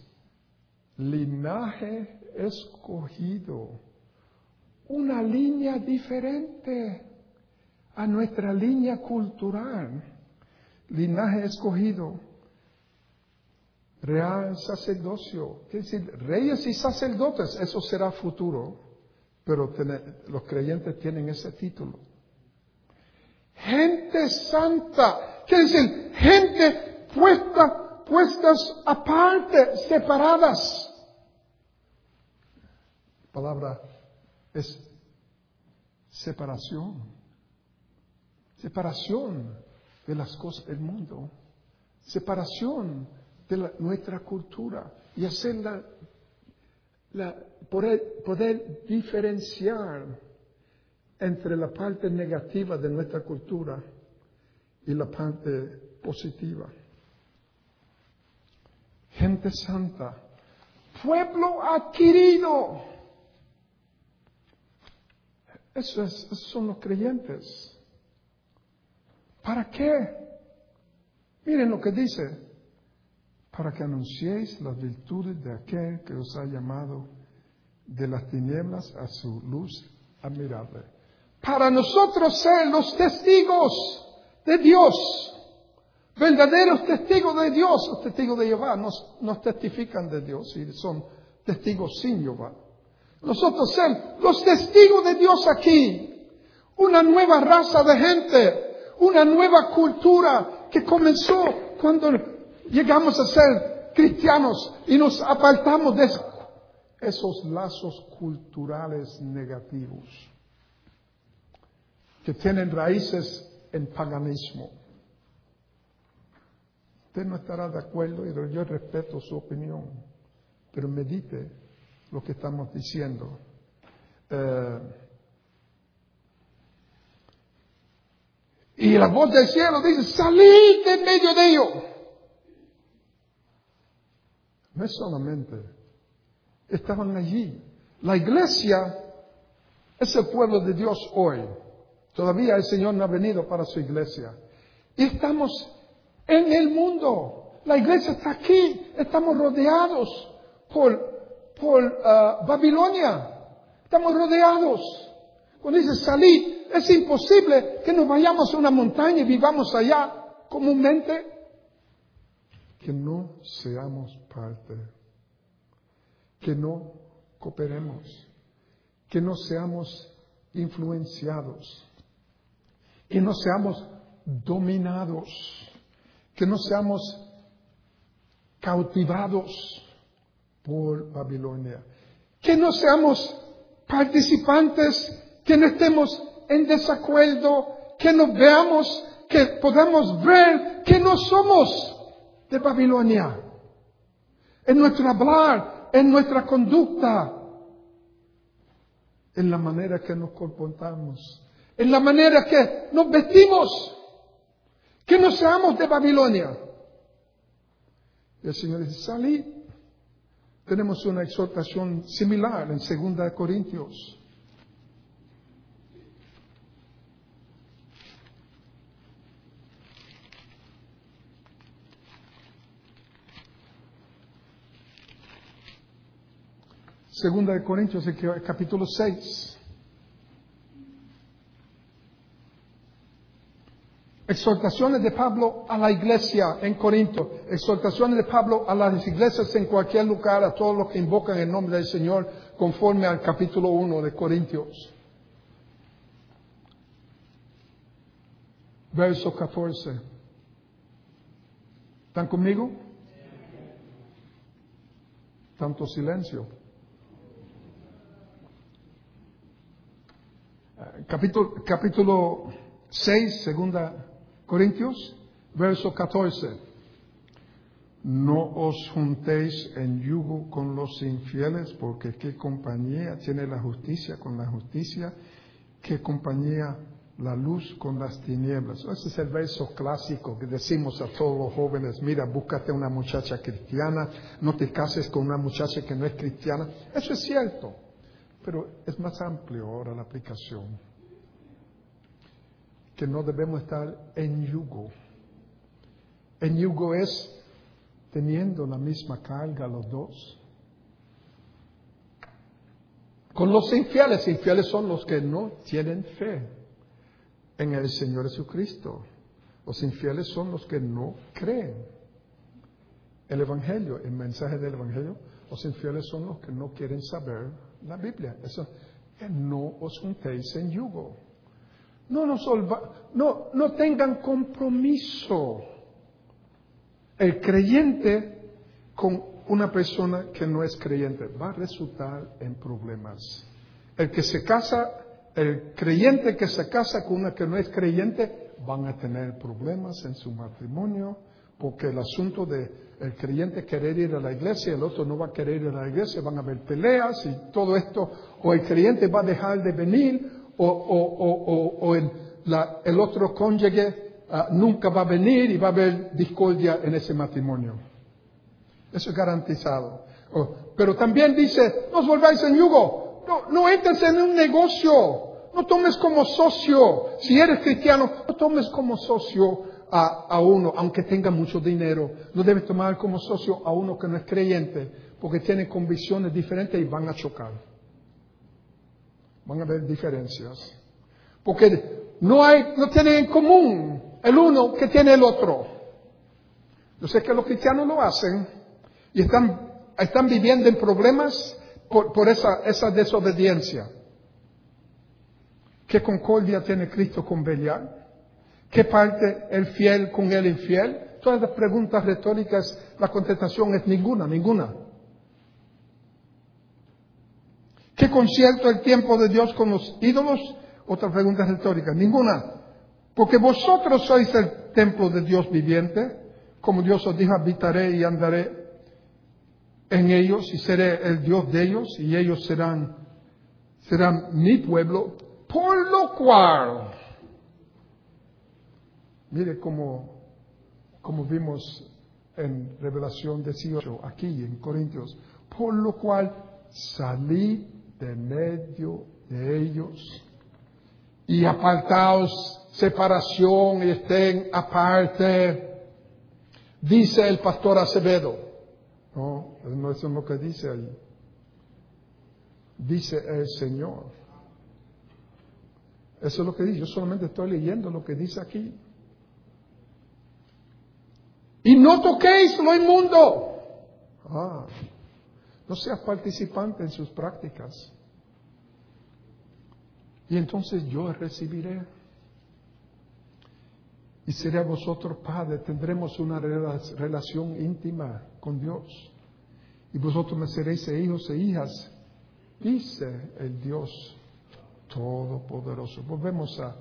linaje escogido, una línea diferente a nuestra línea cultural, linaje escogido, real sacerdocio. Quiere decir, reyes y sacerdotes, eso será futuro. Pero tener, los creyentes tienen ese título. Gente santa, quiere decir, gente puesta, puestas aparte, separadas. La palabra es separación. Separación de las cosas del mundo. Separación de la, nuestra cultura. Y hacerla, la, poder, poder diferenciar entre la parte negativa de nuestra cultura y la parte positiva. Gente santa. Pueblo adquirido. Eso es, esos son los creyentes. ¿Para qué? Miren lo que dice. Para que anunciéis las virtudes de aquel que os ha llamado de las tinieblas a su luz admirable. Para nosotros ser los testigos de Dios. Verdaderos testigos de Dios. Los testigos de Jehová nos, nos testifican de Dios y son testigos sin Jehová. Nosotros ser los testigos de Dios aquí. Una nueva raza de gente. Una nueva cultura que comenzó cuando llegamos a ser cristianos y nos apartamos de esos lazos culturales negativos que tienen raíces en paganismo. Usted no estará de acuerdo y yo respeto su opinión, pero medite lo que estamos diciendo. Eh, y la voz del cielo dice, salid de medio de ellos. No es solamente, estaban allí. La iglesia es el pueblo de Dios hoy. Todavía el Señor no ha venido para su iglesia. Y estamos en el mundo. La iglesia está aquí. Estamos rodeados por, por uh, Babilonia. Estamos rodeados. Cuando dice salid, es imposible que nos vayamos a una montaña y vivamos allá comúnmente. Que no seamos parte. Que no cooperemos. Que no seamos influenciados. Y no seamos dominados. Que no seamos cautivados por Babilonia. Que no seamos participantes, que no estemos en desacuerdo, que nos veamos, que podamos ver que no somos de Babilonia. En nuestro hablar, en nuestra conducta, en la manera que nos comportamos, en la manera que nos vestimos, que no seamos de Babilonia. Y el Señor dice, salid. Tenemos una exhortación similar en segunda de Corintios. Segunda de Corintios, capítulo seis. Exhortaciones de Pablo a la iglesia en Corinto. Exhortaciones de Pablo a las iglesias en cualquier lugar, a todos los que invocan el nombre del Señor, conforme al capítulo uno de Corintios. Verso catorce. ¿Están conmigo? Tanto silencio. Capítulo, capítulo seis, segunda Corintios, verso catorce. No os juntéis en yugo con los infieles, porque qué compañía tiene la justicia con la justicia, qué compañía la luz con las tinieblas. Ese es el verso clásico que decimos a todos los jóvenes, mira, búscate una muchacha cristiana, no te cases con una muchacha que no es cristiana. Eso es cierto, pero es más amplio ahora la aplicación. Que no debemos estar en yugo. En yugo es teniendo la misma carga los dos. Con los infieles, infieles son los que no tienen fe en el Señor Jesucristo. Los infieles son los que no creen el Evangelio, el mensaje del Evangelio. Los infieles son los que no quieren saber la Biblia. Eso, que no os juntéis en yugo. No, nos olva, no, no tengan compromiso. El creyente con una persona que no es creyente va a resultar en problemas. El que se casa, el creyente que se casa con una que no es creyente, van a tener problemas en su matrimonio, porque el asunto de el creyente querer ir a la iglesia, el otro no va a querer ir a la iglesia, van a haber peleas y todo esto, o el creyente va a dejar de venir, o, o, o, o, o el, la, el otro cónyuge uh, nunca va a venir y va a haber discordia en ese matrimonio. Eso es garantizado. Oh, pero también dice, no os volváis en yugo, no, no entres en un negocio, no tomes como socio, si eres cristiano, no tomes como socio a, a uno, aunque tenga mucho dinero, no debes tomar como socio a uno que no es creyente, porque tiene convicciones diferentes y van a chocar. Van a haber diferencias. Porque no hay, no tienen en común el uno que tiene el otro. Yo sé que los cristianos lo hacen y están, están viviendo en problemas por, por esa, esa desobediencia. ¿Qué concordia tiene Cristo con Belial? ¿Qué parte el fiel con el infiel? Todas las preguntas retóricas, la contestación es ninguna, ninguna. ¿Qué concierto el tiempo de Dios con los ídolos? Otra pregunta retórica, ninguna. Porque vosotros sois el templo de Dios viviente, como Dios os dijo, habitaré y andaré en ellos y seré el Dios de ellos y ellos serán, serán mi pueblo, por lo cual, mire como, como vimos en Revelación dieciocho, aquí en Corintios, por lo cual salid de medio de ellos y apartaos, separación y estén aparte, dice el pastor Acevedo. No, no eso es lo que dice ahí. Dice el Señor. Eso es lo que dice. Yo solamente estoy leyendo lo que dice aquí. Y no toquéis lo inmundo. Ah, no seas participante en sus prácticas. Y entonces yo recibiré. Y seré a vosotros Padre. Tendremos una relación íntima con Dios. Y vosotros me seréis hijos e hijas. Dice el Dios Todopoderoso. Volvemos a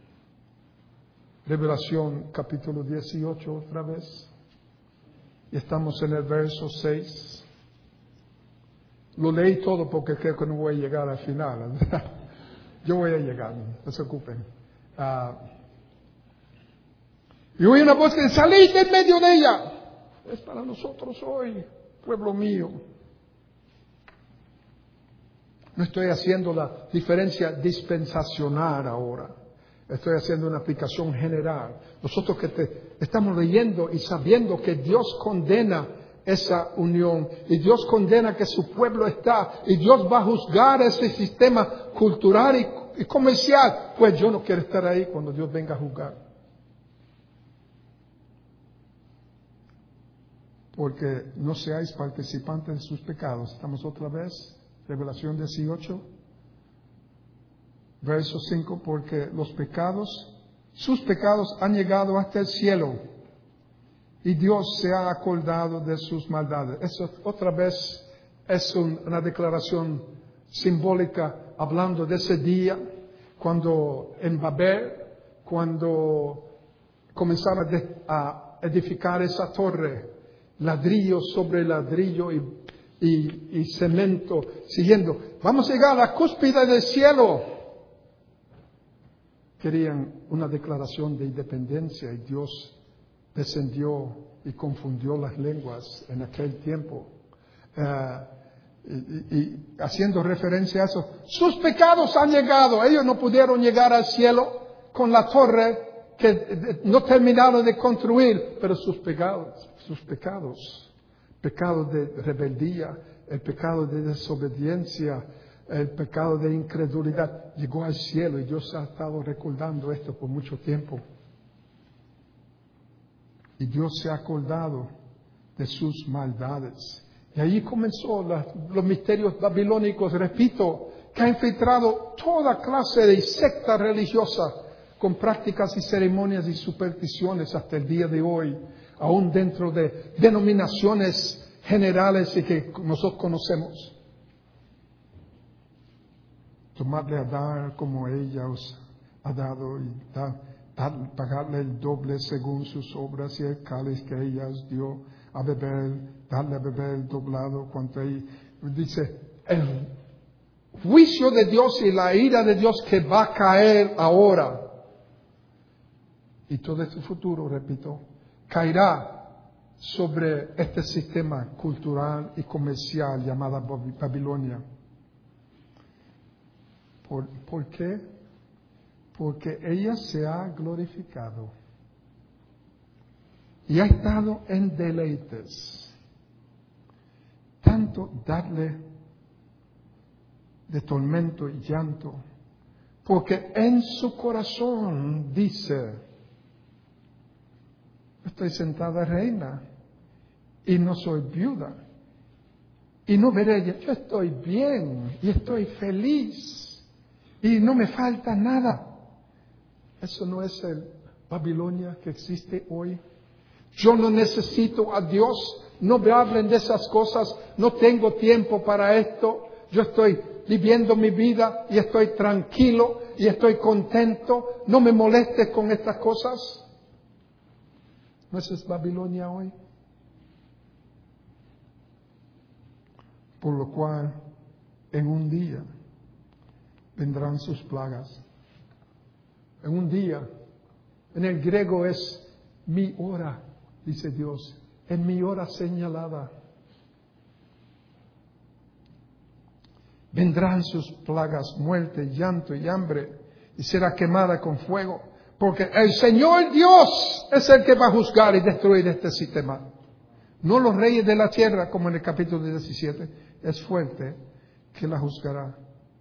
Revelación capítulo dieciocho otra vez. Y estamos en el verso seis. Lo leí todo porque creo que no voy a llegar al final. Yo voy a llegar, no se ocupen. Uh, y oí una voz que dice, salid en medio de ella. Es para nosotros hoy, pueblo mío. No estoy haciendo la diferencia dispensacional ahora. Estoy haciendo una aplicación general. Nosotros que te, estamos leyendo y sabiendo que Dios condena esa unión y Dios condena que su pueblo está y Dios va a juzgar ese sistema cultural y, y comercial. Pues yo no quiero estar ahí cuando Dios venga a juzgar. Porque no seáis participantes de sus pecados. Estamos otra vez, Revelación dieciocho, verso cinco, porque los pecados, sus pecados han llegado hasta el cielo y Dios se ha acordado de sus maldades. Eso otra vez es un, una declaración simbólica hablando de ese día cuando en Babel, cuando comenzaron a edificar esa torre, ladrillo sobre ladrillo y, y, y cemento, siguiendo. Vamos a llegar a la cúspide del cielo. Querían una declaración de independencia y Dios descendió y confundió las lenguas en aquel tiempo. Uh, y, y haciendo referencia a eso, sus pecados han llegado. Ellos no pudieron llegar al cielo con la torre que no terminaron de construir, pero sus pecados, sus pecados, pecado de rebeldía, el pecado de desobediencia, el pecado de incredulidad, llegó al cielo y Dios ha estado recordando esto por mucho tiempo. y Dios se ha acordado de sus maldades. Y ahí comenzó la, los misterios babilónicos, repito, que ha infiltrado toda clase de secta religiosa con prácticas y ceremonias y supersticiones hasta el día de hoy, aún dentro de denominaciones generales y que nosotros conocemos. Tomarle a dar como ella os ha dado y dar, dar, pagarle el doble según sus obras, y el cáliz que ella os dio a beber, darle a beber el doblado cuanto ella. Dice, el juicio de Dios y la ira de Dios que va a caer ahora, y todo este futuro, repito, caerá sobre este sistema cultural y comercial llamada Babilonia. ¿Por, ¿Por qué? Porque ella se ha glorificado y ha estado en deleites, tanto darle de tormento y llanto, porque en su corazón dice, estoy sentada reina y no soy viuda y no veré, yo estoy bien y estoy feliz y no me falta nada. Eso no es el Babilonia que existe hoy. Yo no necesito a Dios, no me hablen de esas cosas, no tengo tiempo para esto, yo estoy viviendo mi vida y estoy tranquilo y estoy contento, no me molestes con estas cosas. ¿No es Babilonia hoy? Por lo cual, en un día vendrán sus plagas. En un día, en el griego es mi hora, dice Dios, en mi hora señalada. Vendrán sus plagas, muerte, llanto y hambre, y será quemada con fuego, porque el Señor Dios es el que va a juzgar y destruir este sistema. No los reyes de la tierra, como en el capítulo diecisiete, es fuerte que la juzgará.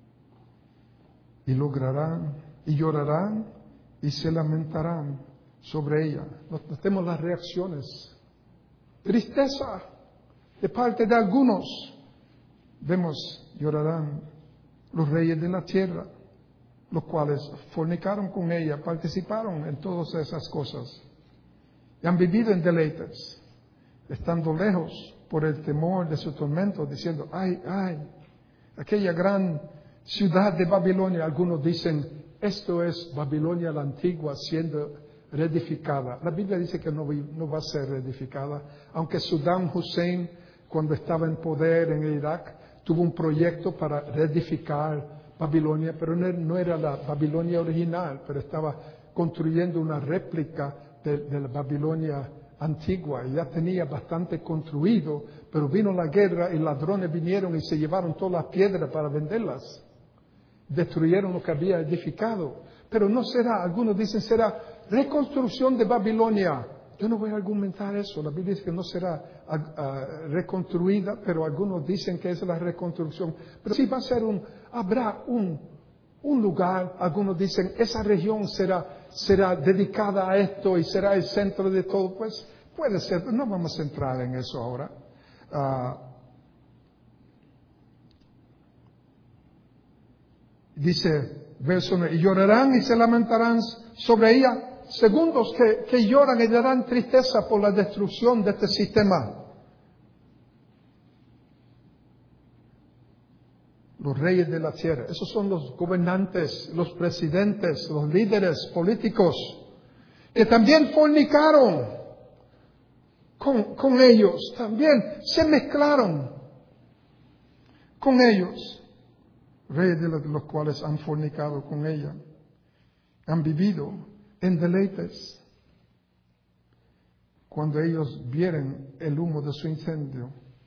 Y lograrán, y llorarán, y se lamentarán sobre ella. Notemos las reacciones. Tristeza de parte de algunos. Vemos, llorarán los reyes de la tierra, los cuales fornicaron con ella, participaron en todas esas cosas. Y han vivido en deleites, estando lejos por el temor de su tormento, diciendo, ay, ay, aquella gran ciudad de Babilonia. Algunos dicen, esto es Babilonia la antigua siendo reedificada. La Biblia dice que no, no va a ser reedificada, aunque Saddam Hussein, cuando estaba en poder en Irak, tuvo un proyecto para reedificar Babilonia, pero no era la Babilonia original, pero estaba construyendo una réplica de, de la Babilonia antigua, y ya tenía bastante construido, pero vino la guerra y ladrones vinieron y se llevaron todas las piedras para venderlas. Destruyeron lo que había edificado. Pero no será, algunos dicen será reconstrucción de Babilonia. Yo no voy a argumentar eso. La Biblia dice que no será uh, uh, reconstruida, pero algunos dicen que es la reconstrucción. Pero sí va a ser un, habrá un, un lugar, algunos dicen esa región será, será dedicada a esto y será el centro de todo. Pues puede ser, no vamos a entrar en eso ahora. Uh, Dice, verso nueve, y llorarán y se lamentarán sobre ella, segundos que, que lloran y darán tristeza por la destrucción de este sistema. Los reyes de la tierra, esos son los gobernantes, los presidentes, los líderes políticos, que también fornicaron con, con ellos, también se mezclaron con ellos. Reyes de los cuales han fornicado con ella, han vivido en deleites. Cuando ellos vieren el humo de su incendio,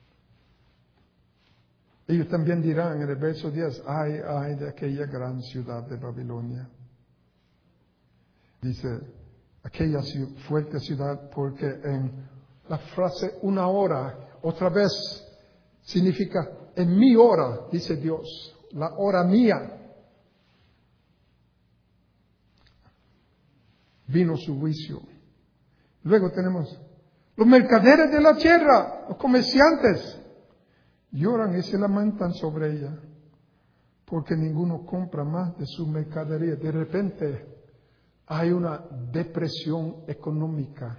ellos también dirán en el verso diez, ay, ay de aquella gran ciudad de Babilonia. Dice, aquella fuerte ciudad, porque en la frase una hora, otra vez significa en mi hora, dice Dios. La hora mía, vino su juicio Luego tenemos los mercaderes de la tierra, los comerciantes. Lloran y se lamentan sobre ella, porque ninguno compra más de su mercadería. De repente hay una depresión económica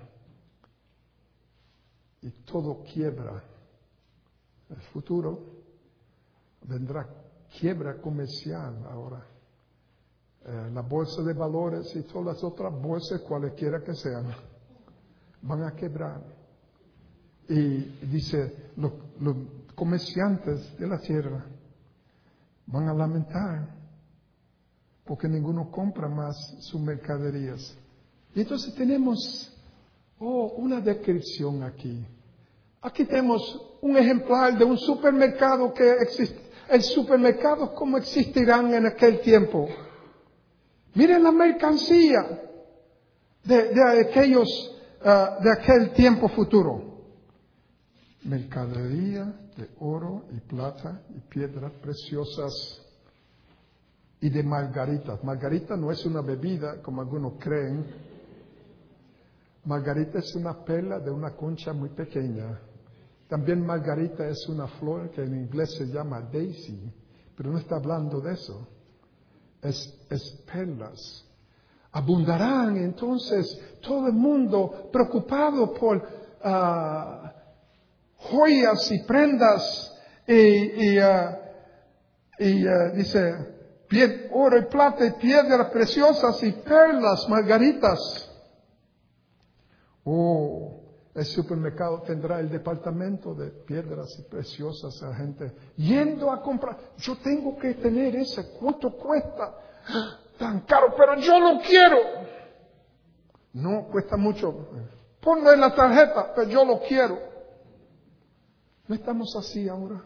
y todo quiebra. El futuro vendrá quiebra comercial ahora. Eh, la bolsa de valores y todas las otras bolsas, cualquiera que sean, van a quebrar. Y dice, los, los comerciantes de la tierra van a lamentar porque ninguno compra más sus mercaderías. Y entonces tenemos oh, una descripción aquí. Aquí tenemos un ejemplar de un supermercado que existe. El supermercado, ¿cómo existirán en aquel tiempo? Miren la mercancía de, de aquellos, uh, de aquel tiempo futuro. Mercadería de oro y plata y piedras preciosas y de margaritas. Margarita no es una bebida, como algunos creen. Margarita es una perla de una concha muy pequeña. También margarita es una flor que en inglés se llama daisy, pero no está hablando de eso. Es, es perlas. Abundarán entonces todo el mundo preocupado por uh, joyas y prendas y, y, uh, y uh, dice pied, oro y plata y piedras preciosas y perlas, margaritas. Oh, el supermercado tendrá el departamento de piedras y preciosas. La gente yendo a comprar. Yo tengo que tener ese. ¿Cuánto cuesta? Tan caro, pero yo lo quiero. No, cuesta mucho. Ponlo en la tarjeta, pero yo lo quiero. No estamos así ahora.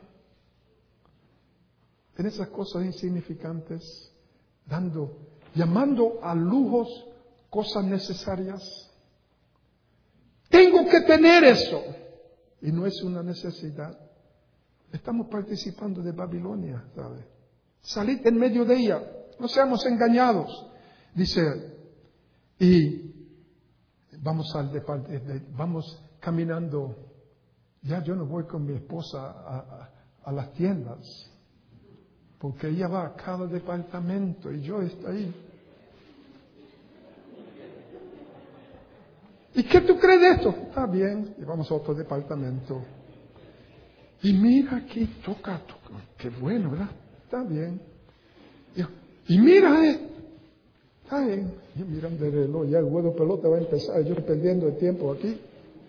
En esas cosas insignificantes, dando, llamando a lujos cosas necesarias. Tengo que tener eso. Y no es una necesidad. Estamos participando de Babilonia, ¿sabe? Salid en medio de ella. No seamos engañados. Dice, y vamos al departamento, vamos caminando. Ya yo no voy con mi esposa a, a, a las tiendas. Porque ella va a cada departamento y yo estoy ahí. ¿Y qué tú crees de esto? Está bien, y vamos a otro departamento. Y mira aquí, toca, toca. Qué bueno, ¿verdad? Está bien. Y, y mira esto. Está bien. Y mirando el reloj, ya el juego de pelota va a empezar. Yo estoy perdiendo el tiempo aquí.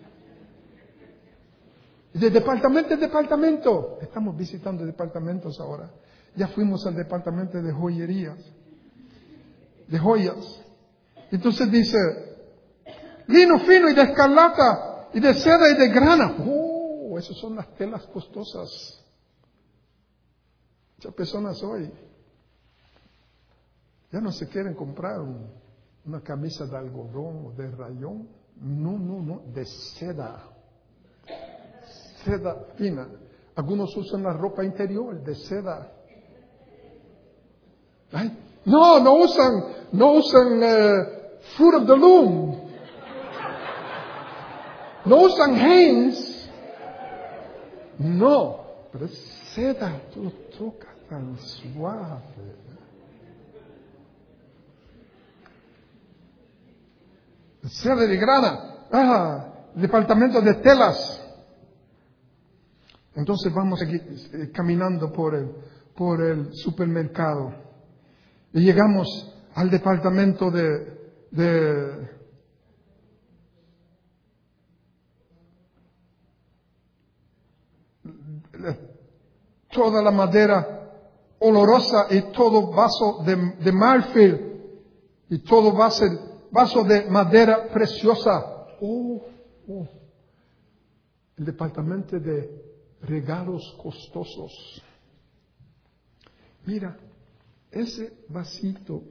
Y de departamento en departamento. Estamos visitando departamentos ahora. Ya fuimos al departamento de joyerías. De joyas. Entonces dice... lino fino y de escarlata, y de seda y de grana. Oh, esas son las telas costosas. Muchas personas hoy ya no se quieren comprar un, una camisa de algodón o de rayón. No, no, no, de seda. Seda fina. Algunos usan la ropa interior de seda. Ay, no, no usan, no usan uh, Fruit of the Loom. No usan Hanes. No, pero es seda, tú lo tocas tan suave. Seda de grana. Ah, departamento de telas. Entonces vamos aquí eh, caminando por el, por el supermercado. Y llegamos al departamento de, de toda la madera olorosa y todo vaso de, de marfil y todo vaso, vaso de madera preciosa. Oh, oh. El departamento de regalos costosos. Mira, ese vasito,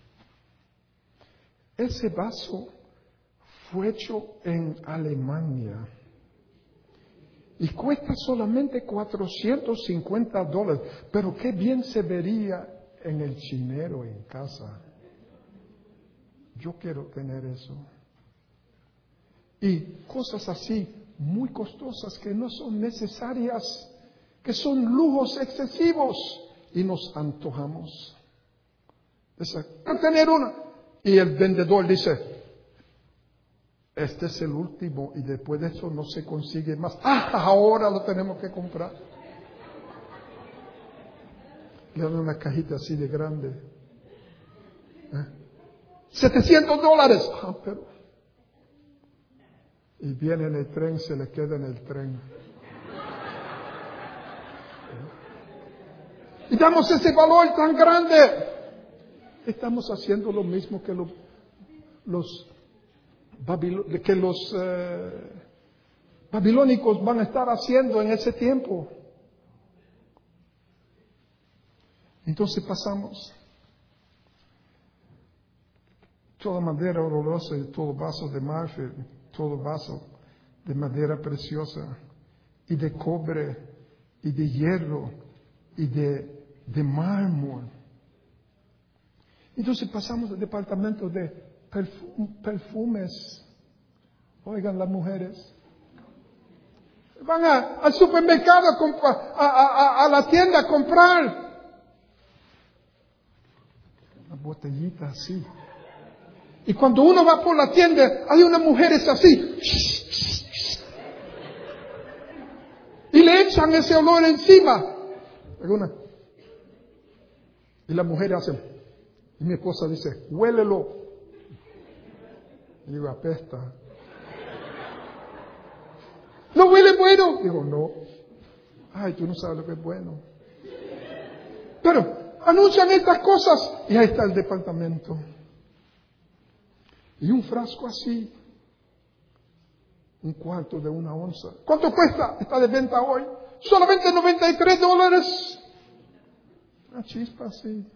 ese vaso fue hecho en Alemania. Y cuesta solamente cuatrocientos cincuenta dólares. Pero qué bien se vería en el chinero en casa. Yo quiero tener eso. y cosas así muy costosas que no son necesarias, que son lujos excesivos y nos antojamos. Dice, a tener una. Y el vendedor dice, este es el último y después de eso no se consigue más. Ah, ahora lo tenemos que comprar. Le dan una cajita así de grande. ¿Eh? setecientos dólares. Ah, pero. Y viene en el tren, se le queda en el tren. ¿Eh? Y damos ese valor tan grande. Estamos haciendo lo mismo que los, los, que los eh, babilónicos van a estar haciendo en ese tiempo. Entonces pasamos toda madera olorosa y todo vaso de marfil, todo vaso de madera preciosa y de cobre y de hierro y de, de mármol. Entonces pasamos al departamento de perfumes. Oigan, las mujeres van a, al supermercado, a, comprar, a, a, a la tienda a comprar una botellita así. Y cuando uno va por la tienda, hay unas mujeres así. Y le echan ese olor encima. Y la mujer hace. Y mi esposa dice, huélelo. Y digo, apesta. ¿No huele bueno? Digo, no. Ay, tú no sabes lo que es bueno. Pero anuncian estas cosas y ahí está el departamento. Y un frasco así, un cuarto de una onza. ¿Cuánto cuesta? Está de venta hoy. Solamente noventa y tres dólares. Una chispa así.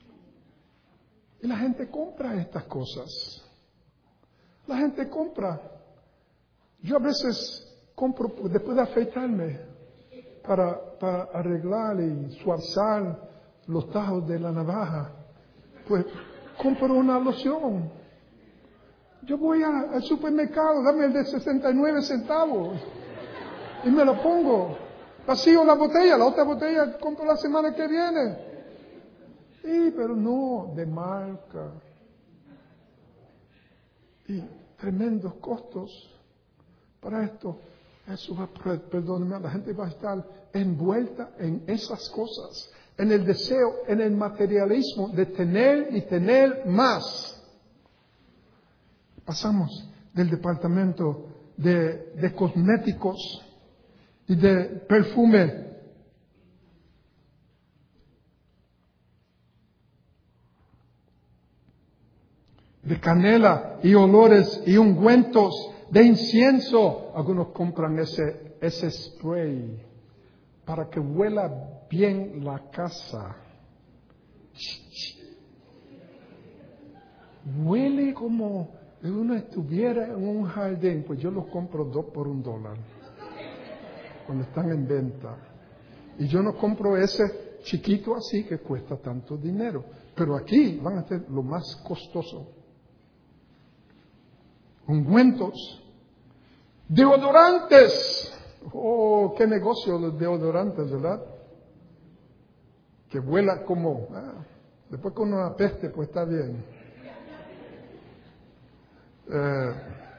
Y la gente compra estas cosas. La gente compra. Yo a veces compro, después de afeitarme, para, para arreglar y suavizar los tajos de la navaja, pues compro una loción. Yo voy a, al supermercado, dame el de sesenta y nueve centavos y me lo pongo. Vacío la botella, la otra botella compro la semana que viene. Sí, pero no de marca. Y tremendos costos para esto. Eso va, perdónenme, la gente va a estar envuelta en esas cosas, en el deseo, en el materialismo de tener y tener más. Pasamos del departamento de, de cosméticos y de perfume de canela y olores y ungüentos de incienso. Algunos compran ese, ese spray para que huela bien la casa. Huele como si uno estuviera en un jardín. Pues yo los compro dos por un dólar cuando están en venta. Y yo no compro ese chiquito así que cuesta tanto dinero. Pero aquí van a ser lo más costoso. Ungüentos, deodorantes. Oh, qué negocio los deodorantes, ¿verdad? Que huela como, ah, después con una peste, pues está bien. Eh,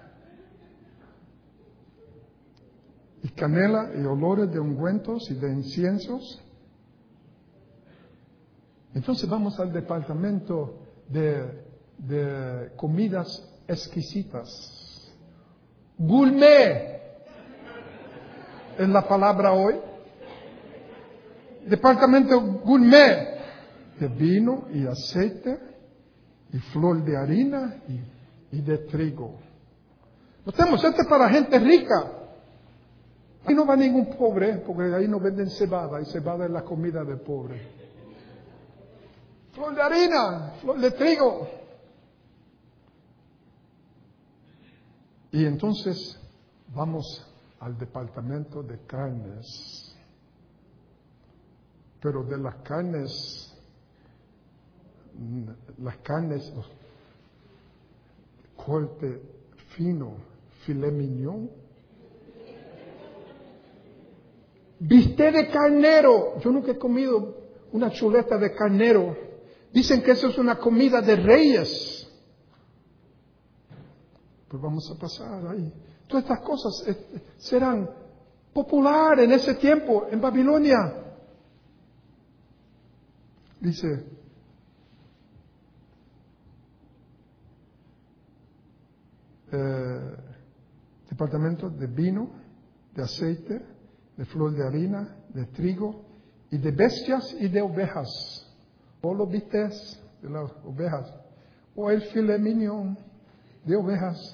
y canela y olores de ungüentos y de inciensos. Entonces vamos al departamento de, de comidas exquisitas. Gourmet es la palabra hoy. Departamento gourmet de vino y aceite y flor de harina y, y de trigo. Notemos, este es para gente rica. Ahí no va ningún pobre, porque ahí no venden cebada, y cebada es la comida del pobre. Flor de harina, flor de trigo. Y entonces vamos al departamento de carnes. Pero de las carnes, las carnes, corte fino, filet mignon. Bistec de carnero. Yo nunca he comido una chuleta de carnero. Dicen que eso es una comida de reyes. Pues vamos a pasar ahí. Todas estas cosas eh, serán populares en ese tiempo en Babilonia. Dice, eh, departamento de vino, de aceite, de flor de harina, de trigo y de bestias y de ovejas. O los bistecs de las ovejas. O el filet mignon de ovejas.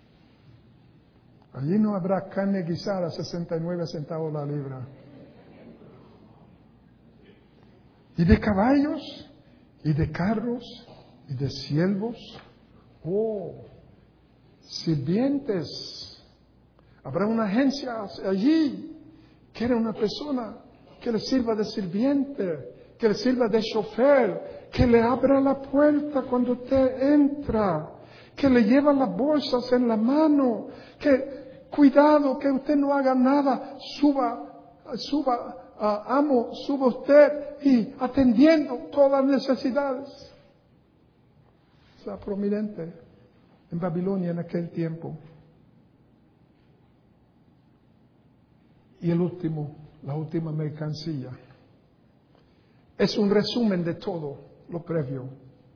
Allí no habrá carne guisada a sesenta y nueve centavos la libra. Y de caballos, y de carros, y de siervos. Oh, sirvientes. Habrá una agencia allí. Quiere una persona que le sirva de sirviente, que le sirva de chofer, que le abra la puerta cuando usted entra, que le lleva las bolsas en la mano, que cuidado que usted no haga nada, suba, suba, uh, amo, suba usted y atendiendo todas las necesidades. Está prominente en Babilonia en aquel tiempo. Y el último, la última mercancía. Es un resumen de todo lo previo.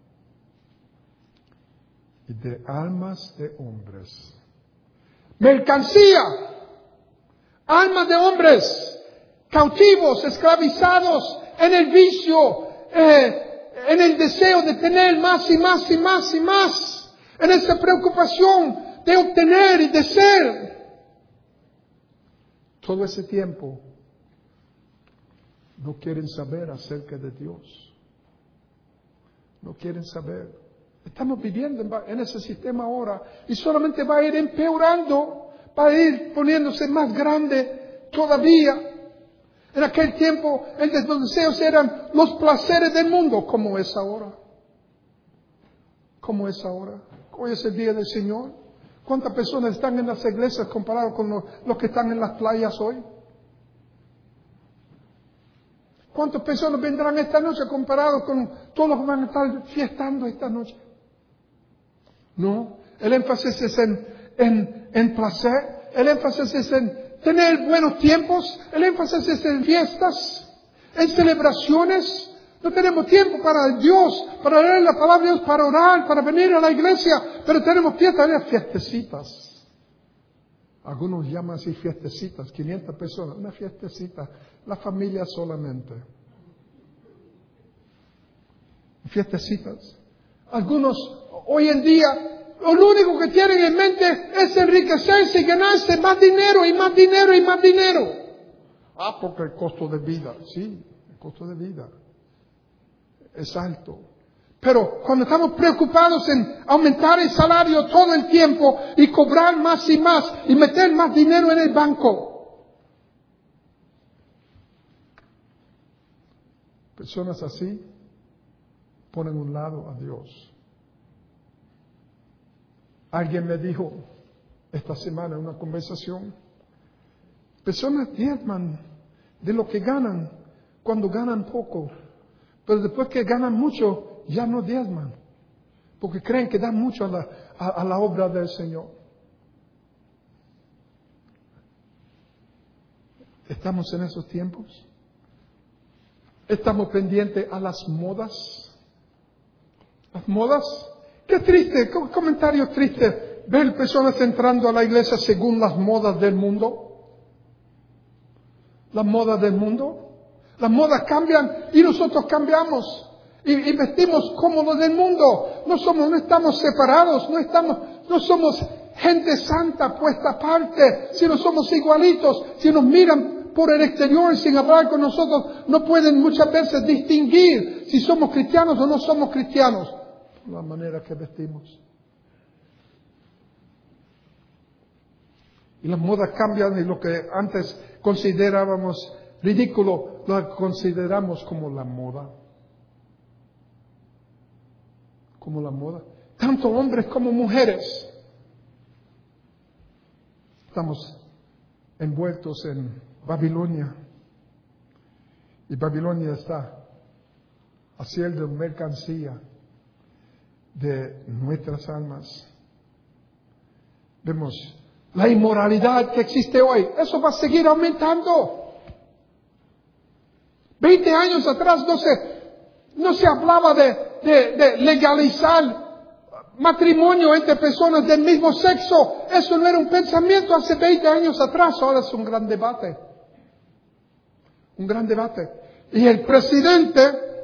Y de almas de hombres. Mercancía. Almas de hombres. Cautivos, esclavizados en el vicio, eh, en el deseo de tener más y más y más y más. En esa preocupación de obtener y de ser. Todo ese tiempo no quieren saber acerca de Dios. No quieren saber. Estamos viviendo en ese sistema ahora y solamente va a ir empeorando, va a ir poniéndose más grande todavía. En aquel tiempo, los deseos eran los placeres del mundo, como es ahora. Como es ahora. Hoy es el día del Señor. ¿Cuántas personas están en las iglesias comparados con los, los que están en las playas hoy? ¿Cuántas personas vendrán esta noche comparados con todos los que van a estar fiestando esta noche? No, el énfasis es en, en, en placer, el énfasis es en tener buenos tiempos, el énfasis es en fiestas, en celebraciones. No tenemos tiempo para Dios, para leer la palabra de Dios, para orar, para venir a la iglesia, pero tenemos fiestas, fiestecitas. Algunos llaman así fiestecitas, quinientas personas, una fiestecita, la familia solamente. Fiestecitas. Algunos hoy en día, lo único que tienen en mente es enriquecerse y ganarse más dinero y más dinero y más dinero. Ah, porque el costo de vida, sí, el costo de vida es alto. Pero cuando estamos preocupados en aumentar el salario todo el tiempo y cobrar más y más y meter más dinero en el banco. Personas así ponen a un lado a Dios. Alguien me dijo esta semana en una conversación, personas diezman de lo que ganan cuando ganan poco. Pero después que ganan mucho, ya no diezman. Porque creen que dan mucho a la, a, a la obra del Señor. ¿Estamos en esos tiempos? ¿Estamos pendientes a las modas? ¿Las modas? Qué triste, qué comentario triste ver personas entrando a la iglesia según las modas del mundo. Las modas del mundo. Las modas cambian y nosotros cambiamos y, y vestimos como los del mundo. No somos, no estamos separados, no estamos, no somos gente santa puesta aparte, sino somos igualitos. Si nos miran por el exterior sin hablar con nosotros, no pueden muchas veces distinguir si somos cristianos o no somos cristianos por la manera que vestimos. Y las modas cambian y lo que antes considerábamos ridículo, lo consideramos como la moda. Como la moda. Tanto hombres como mujeres. Estamos envueltos en Babilonia. Y Babilonia está haciendo mercancía de nuestras almas. Vemos la inmoralidad que existe hoy. Eso va a seguir aumentando. Veinte años atrás no se, no se hablaba de, de, de legalizar matrimonio entre personas del mismo sexo. Eso no era un pensamiento hace veinte años atrás. Ahora es un gran debate. Un gran debate. Y el presidente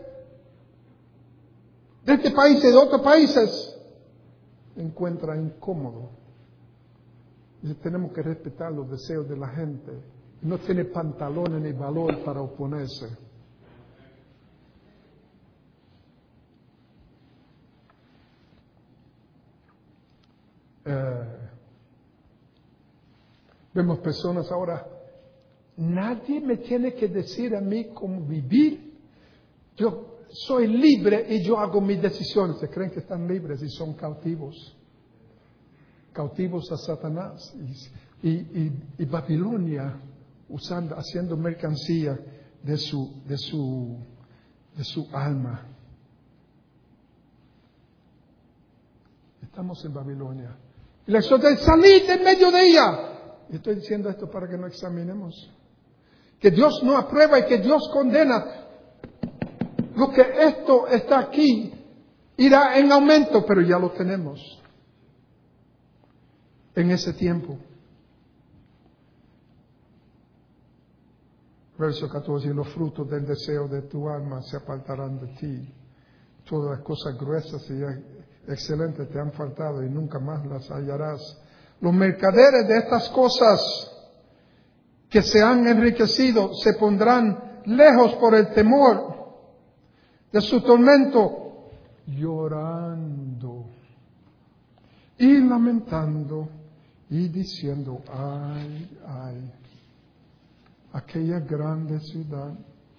de este país y de otros países se encuentra incómodo. Y tenemos que respetar los deseos de la gente. No tiene pantalones ni valor para oponerse. Eh, vemos personas ahora, nadie me tiene que decir a mí cómo vivir. Yo soy libre y yo hago mis decisiones. Se creen que están libres y son cautivos. Cautivos a Satanás. Y, y, y, y Babilonia usando, haciendo mercancía de su, de su, de su alma. Estamos en Babilonia. Y la exhortación es salir de medio de ella. Y estoy diciendo esto para que no examinemos. Que Dios no aprueba y que Dios condena. Lo que esto está aquí irá en aumento, pero ya lo tenemos. En ese tiempo. Verso catorce. Y los frutos del deseo de tu alma se apartarán de ti. Todas las cosas gruesas y excelentes te han faltado y nunca más las hallarás. Los mercaderes de estas cosas que se han enriquecido se pondrán lejos por el temor de su tormento, llorando y lamentando y diciendo, ay, ay, aquella grande ciudad,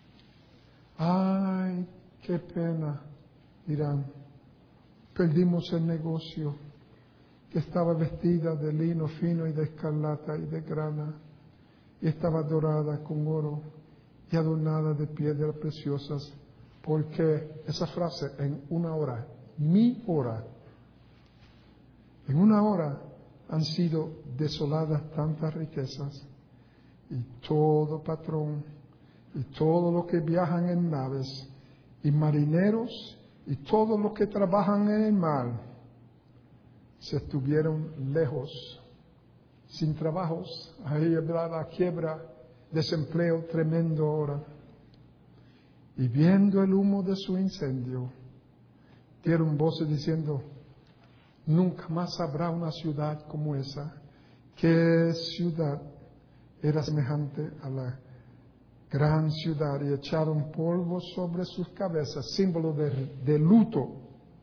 ay, qué pena, dirán, perdimos el negocio, que estaba vestida de lino fino y de escarlata y de grana, y estaba dorada con oro y adornada de piedras preciosas, porque esa frase, en una hora, mi hora, en una hora han sido desoladas tantas riquezas, y todo patrón, y todo lo que viajan en naves, y marineros, y todos los que trabajan en el mar, se estuvieron lejos, sin trabajos. Ahí habrá la quiebra, desempleo tremendo ahora. Y viendo el humo de su incendio, dieron voces diciendo, nunca más habrá una ciudad como esa. ¿Qué ciudad era semejante a la gran ciudad? Y echaron polvo sobre sus cabezas, símbolo de, de luto.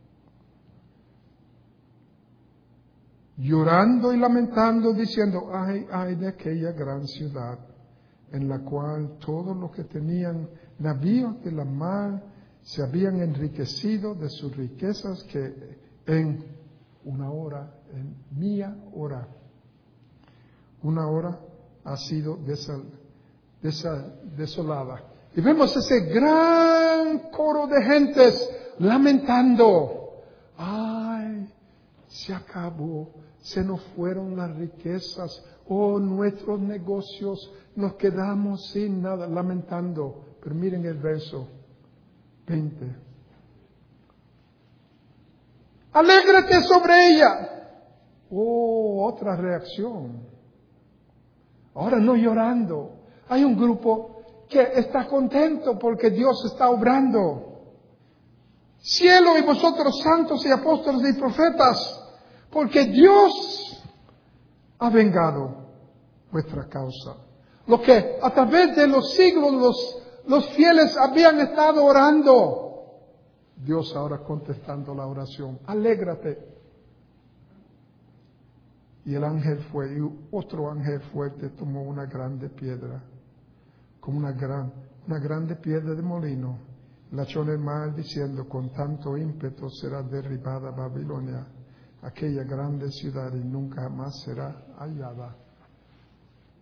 Llorando y lamentando, diciendo, ay, ay de aquella gran ciudad, en la cual todos los que tenían navíos de la mar se habían enriquecido de sus riquezas, que en una hora, en mía hora, una hora ha sido desal, desal, desolada. Y vemos ese gran coro de gentes lamentando, ay, se acabó, se nos fueron las riquezas, oh, nuestros negocios, nos quedamos sin nada, lamentando. Pero miren el verso veinte. Alégrate sobre ella. Oh, otra reacción. Ahora no llorando. Hay un grupo que está contento porque Dios está obrando. Cielo y vosotros santos y apóstoles y profetas, porque Dios ha vengado vuestra causa. Lo que a través de los siglos los, los fieles habían estado orando, Dios ahora contestando la oración. Alégrate. Y el ángel fue, y otro ángel fuerte tomó una grande piedra, como una gran, una grande piedra de molino, la echó en el mar, diciendo, con tanto ímpetu será derribada Babilonia, aquella grande ciudad, y nunca más será hallada.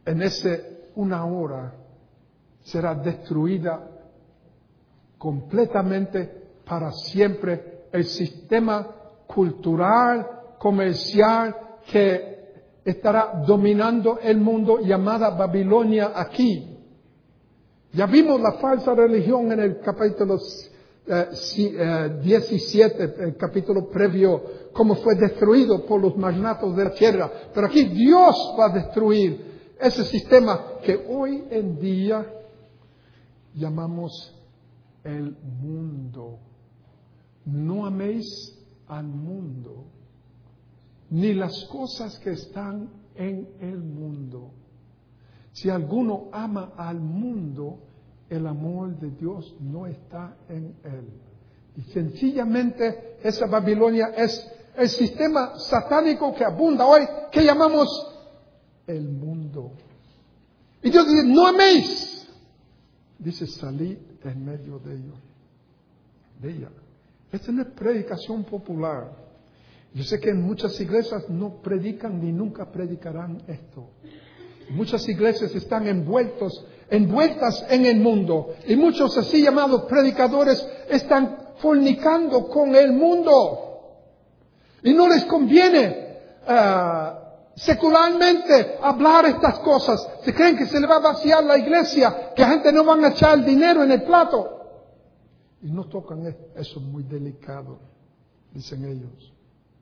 en ese una hora será destruida completamente para siempre el sistema cultural, comercial que estará dominando el mundo, llamada Babilonia aquí. Ya vimos la falsa religión en el capítulo eh, eh, diecisiete, el capítulo previo, cómo fue destruido por los magnatos de la tierra. Pero aquí Dios va a destruir ese sistema que hoy en día llamamos el mundo. No améis al mundo, ni las cosas que están en el mundo. Si alguno ama al mundo, el amor de Dios no está en él. Y sencillamente esa Babilonia es el sistema satánico que abunda hoy, que llamamos el mundo. Y Dios dice, no améis. Dice, salid en medio de ellos, de ella. Esta no es predicación popular. Yo sé que en muchas iglesias no predican ni nunca predicarán esto. Muchas iglesias están envueltos, envueltas en el mundo. Y muchos así llamados predicadores están fornicando con el mundo. Y no les conviene uh, secularmente hablar estas cosas. Se creen que se le va a vaciar la iglesia, que la gente no van a echar el dinero en el plato. Y no tocan eso. Eso es muy delicado, dicen ellos.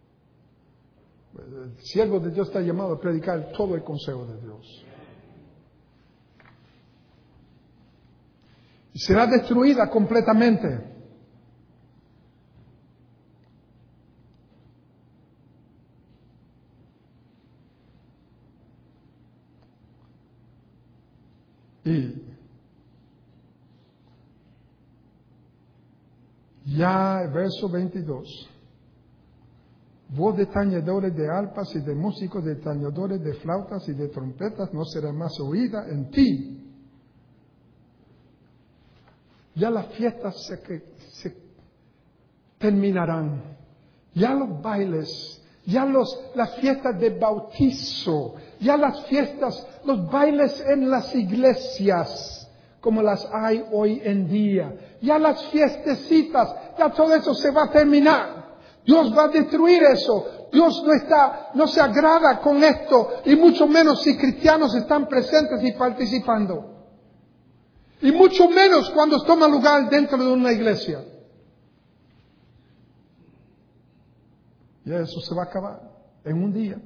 El siervo de Dios está llamado a predicar todo el consejo de Dios. Y será destruida completamente. Y ya el verso veintidós. Voz de tañedores de arpas y de músicos, de tañedores de flautas y de trompetas no será más oída en ti. Ya las fiestas se, se terminarán. Ya los bailes, ya los, las fiestas de bautizo, ya las fiestas, los bailes en las iglesias, como las hay hoy en día. Ya las fiestecitas, ya todo eso se va a terminar. Dios va a destruir eso. Dios no está, no se agrada con esto, y mucho menos si cristianos están presentes y participando. Y mucho menos cuando toma lugar dentro de una iglesia. Y eso se va a acabar en un día.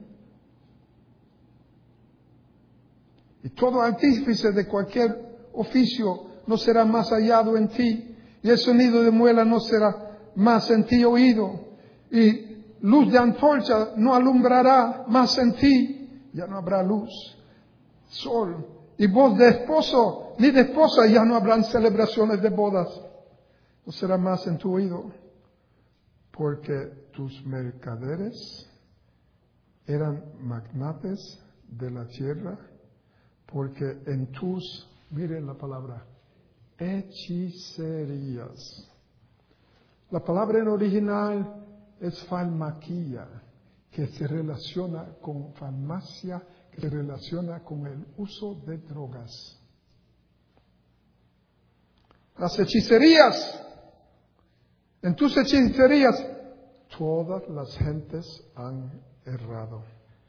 Y todo artífice de cualquier oficio no será más hallado en ti. Y el sonido de muela no será más en ti oído. Y luz de antorcha no alumbrará más en ti. Ya no habrá luz, sol. Y voz de esposo ni de esposa, ya no habrán celebraciones de bodas. No será más en tu oído. Porque tus mercaderes eran magnates de la tierra. Porque en tus, miren la palabra, hechicerías. La palabra en original es farmaquía, que se relaciona con farmacia, que se relaciona con el uso de drogas. Las hechicerías, en tus hechicerías, todas las gentes han errado.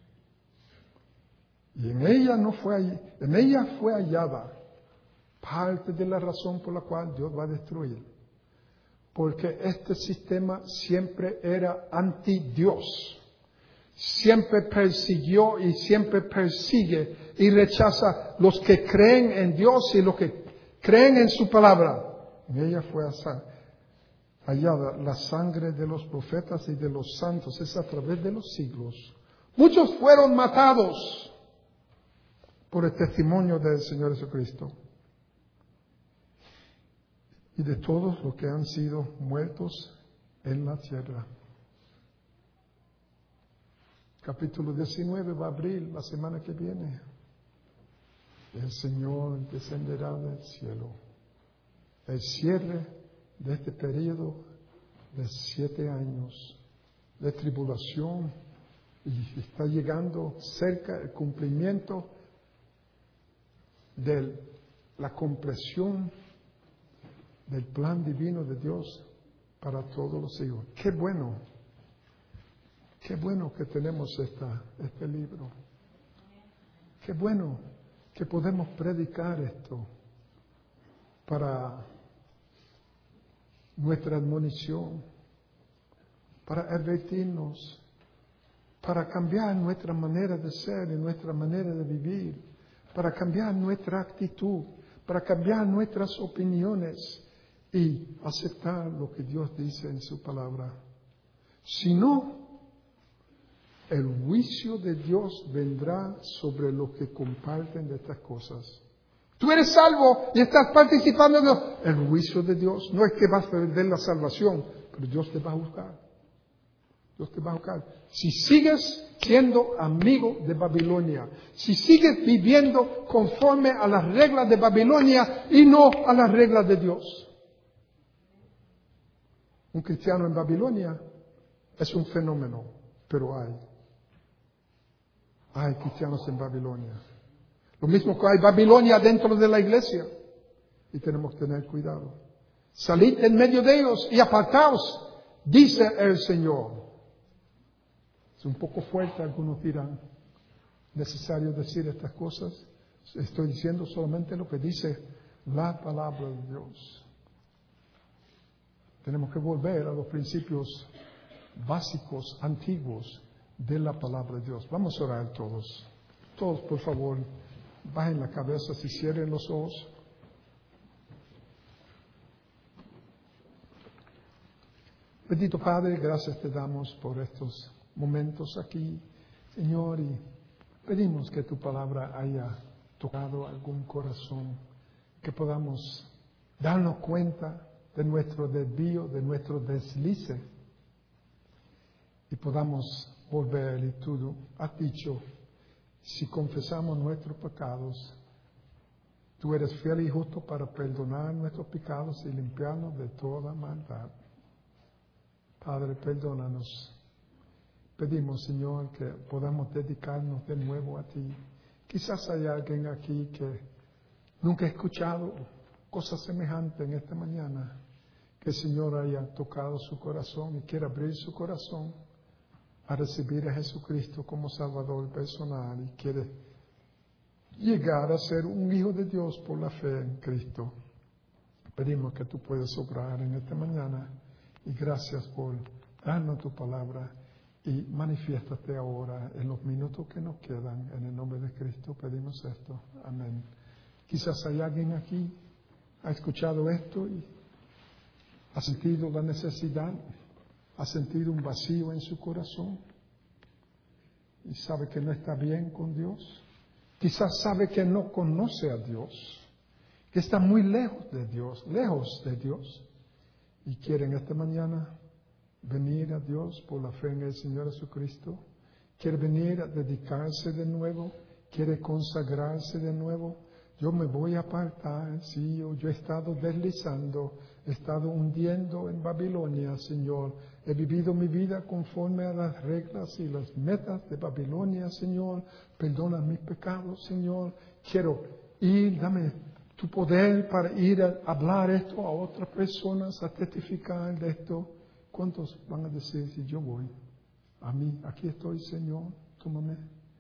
Y en ella no fue, en ella fue hallada parte de la razón por la cual Dios va a destruir. Porque este sistema siempre era anti-Dios. Siempre persiguió y siempre persigue y rechaza los que creen en Dios y los que creen en su palabra. En ella fue hallada la sangre de los profetas y de los santos. Es a través de los siglos. Muchos fueron matados por el testimonio del Señor Jesucristo. Y de todos los que han sido muertos en la tierra. Capítulo diecinueve va a abrir la semana que viene. El Señor descenderá del cielo. El cierre de este periodo de siete años de tribulación, y está llegando cerca el cumplimiento de la comprensión del plan divino de Dios para todos los hijos. Qué bueno, qué bueno que tenemos esta, este libro. Qué bueno que podemos predicar esto para nuestra admonición, para advertirnos, para cambiar nuestra manera de ser y nuestra manera de vivir, para cambiar nuestra actitud, para cambiar nuestras opiniones y aceptar lo que Dios dice en su palabra. Si no, el juicio de Dios vendrá sobre los que comparten de estas cosas. Tú eres salvo y estás participando en el juicio de Dios. No es que vas a perder la salvación, pero Dios te va a juzgar. Dios te va a juzgar. Si sigues siendo amigo de Babilonia, si sigues viviendo conforme a las reglas de Babilonia y no a las reglas de Dios. Un cristiano en Babilonia es un fenómeno, pero hay. Hay cristianos en Babilonia. Lo mismo que hay Babilonia dentro de la iglesia. Y tenemos que tener cuidado. Salid en medio de ellos y apartaos, dice el Señor. Es un poco fuerte, algunos dirán. ¿Necesario decir estas cosas? Estoy diciendo solamente lo que dice la palabra de Dios. Tenemos que volver a los principios básicos, antiguos de la palabra de Dios. Vamos a orar todos. Todos, por favor, bajen la cabeza, si cierren los ojos. Bendito Padre, gracias te damos por estos momentos aquí, Señor, y pedimos que tu palabra haya tocado algún corazón, que podamos darnos cuenta de nuestro desvío, de nuestro deslice, y podamos volver. Y tú has dicho, si confesamos nuestros pecados, tú eres fiel y justo para perdonar nuestros pecados y limpiarnos de toda maldad. Padre, perdónanos. Pedimos, Señor, que podamos dedicarnos de nuevo a ti. Quizás hay alguien aquí que nunca ha escuchado cosas semejantes en esta mañana, que el Señor haya tocado su corazón y quiera abrir su corazón a recibir a Jesucristo como Salvador personal y quiere llegar a ser un hijo de Dios por la fe en Cristo. Pedimos que tú puedas obrar en esta mañana y gracias por darnos tu palabra y manifiéstate ahora en los minutos que nos quedan. En el nombre de Cristo pedimos esto. Amén. Quizás hay alguien aquí, ha escuchado esto y ha sentido la necesidad, ha sentido un vacío en su corazón y sabe que no está bien con Dios. Quizás sabe que no conoce a Dios, que está muy lejos de Dios, lejos de Dios, y quiere en esta mañana venir a Dios por la fe en el Señor Jesucristo. Quiere venir a dedicarse de nuevo, quiere consagrarse de nuevo. Yo me voy a apartar, sí, yo, yo he estado deslizando, he estado hundiendo en Babilonia, Señor. He vivido mi vida conforme a las reglas y las metas de Babilonia, Señor. Perdona mis pecados, Señor. Quiero ir, dame tu poder para ir a hablar esto a otras personas, a testificar de esto. ¿Cuántos van a decir si yo voy? A mí, aquí estoy, Señor, tómame.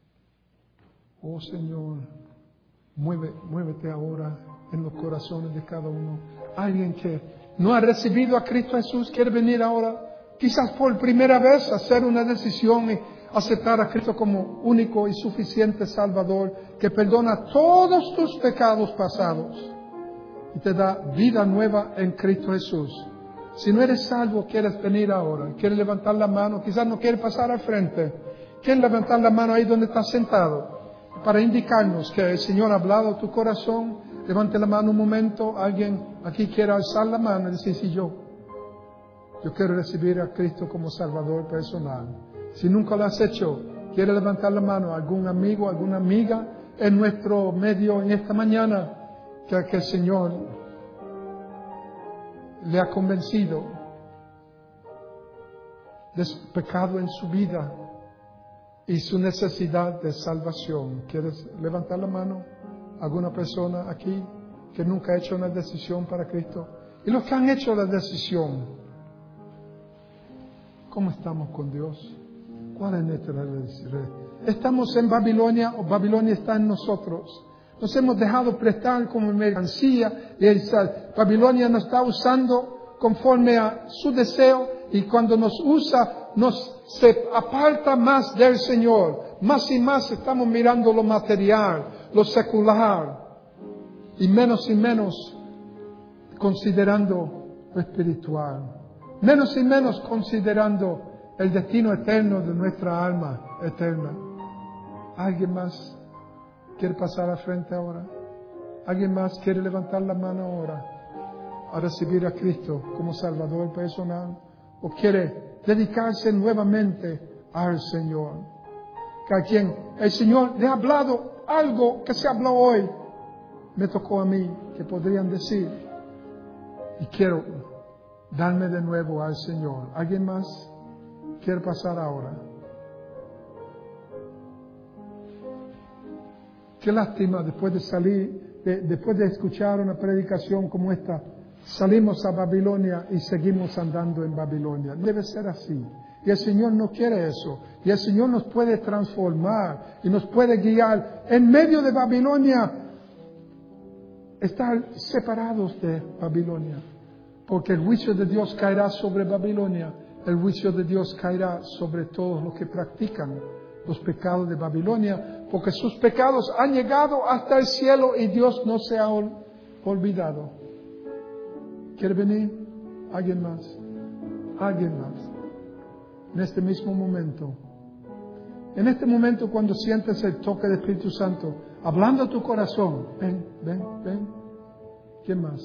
Oh, Señor, mueve, muévete ahora en los corazones de cada uno. Alguien que no ha recibido a Cristo Jesús quiere venir ahora, quizás por primera vez, a hacer una decisión y aceptar a Cristo como único y suficiente Salvador, que perdona todos tus pecados pasados y te da vida nueva en Cristo Jesús. Si no eres salvo, quieres venir ahora, quieres levantar la mano, quizás no quieres pasar al frente, quieres levantar la mano ahí donde estás sentado, para indicarnos que el Señor ha hablado a tu corazón. Levante la mano un momento. Alguien aquí quiere alzar la mano y decir, sí, yo, yo quiero recibir a Cristo como Salvador personal. Si nunca lo has hecho, quiere levantar la mano. Algún amigo, alguna amiga en nuestro medio en esta mañana, que, que el Señor le ha convencido de su pecado en su vida y su necesidad de salvación. ¿Quieres levantar la mano? ¿Alguna persona aquí que nunca ha hecho una decisión para Cristo? Y los que han hecho la decisión, ¿cómo estamos con Dios? ¿Cuál es nuestra relación? ¿Estamos en Babilonia o Babilonia está en nosotros? Nos hemos dejado prestar como mercancía y Babilonia nos está usando conforme a su deseo, y cuando nos usa nos se aparta más del Señor. Más y más estamos mirando lo material, lo secular, y menos y menos considerando lo espiritual. Menos y menos considerando el destino eterno de nuestra alma eterna. ¿Alguien más quiere pasar al frente ahora? ¿Alguien más quiere levantar la mano ahora a recibir a Cristo como Salvador personal? ¿O quiere dedicarse nuevamente al Señor? Que a quien el Señor le ha hablado algo que se habló hoy, me tocó a mí, que podrían decir, y quiero darme de nuevo al Señor. ¿Alguien más quiere pasar ahora? Qué lástima, después de salir, de, después de escuchar una predicación como esta, salimos a Babilonia y seguimos andando en Babilonia. Debe ser así. Y el Señor no quiere eso. Y el Señor nos puede transformar y nos puede guiar. En medio de Babilonia, estar separados de Babilonia. Porque el juicio de Dios caerá sobre Babilonia. El juicio de Dios caerá sobre todos los que practican los pecados de Babilonia, porque sus pecados han llegado hasta el cielo y Dios no se ha ol- olvidado. ¿Quiere venir? ¿Alguien más? ¿Alguien más? En este mismo momento. En este momento, cuando sientes el toque del Espíritu Santo, hablando a tu corazón, ven, ven, ven. ¿Quién más?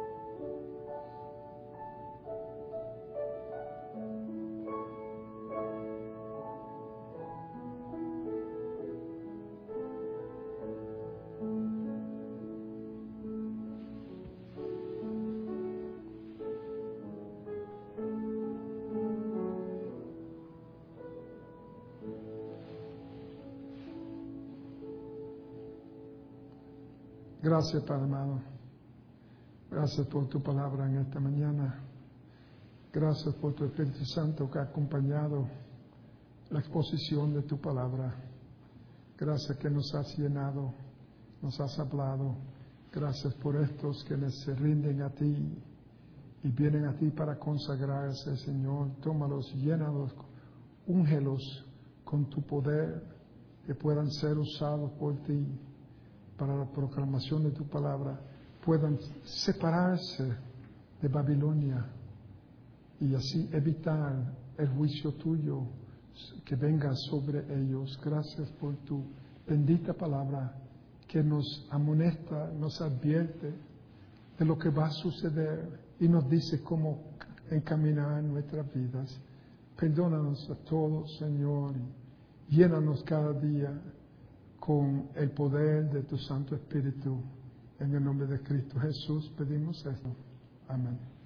Gracias, Padre amado. Gracias por tu palabra en esta mañana. Gracias por tu Espíritu Santo que ha acompañado la exposición de tu palabra. Gracias que nos has llenado, nos has hablado. Gracias por estos que les se rinden a ti y vienen a ti para consagrarse, Señor. Tómalos, llénalos, úngelos con tu poder, que puedan ser usados por ti para la proclamación de tu palabra, puedan separarse de Babilonia y así evitar el juicio tuyo que venga sobre ellos. Gracias por tu bendita palabra que nos amonesta, nos advierte de lo que va a suceder y nos dice cómo encaminar nuestras vidas. Perdónanos a todos, Señor, y llénanos cada día con el poder de tu Santo Espíritu. En el nombre de Cristo Jesús pedimos esto. Amén.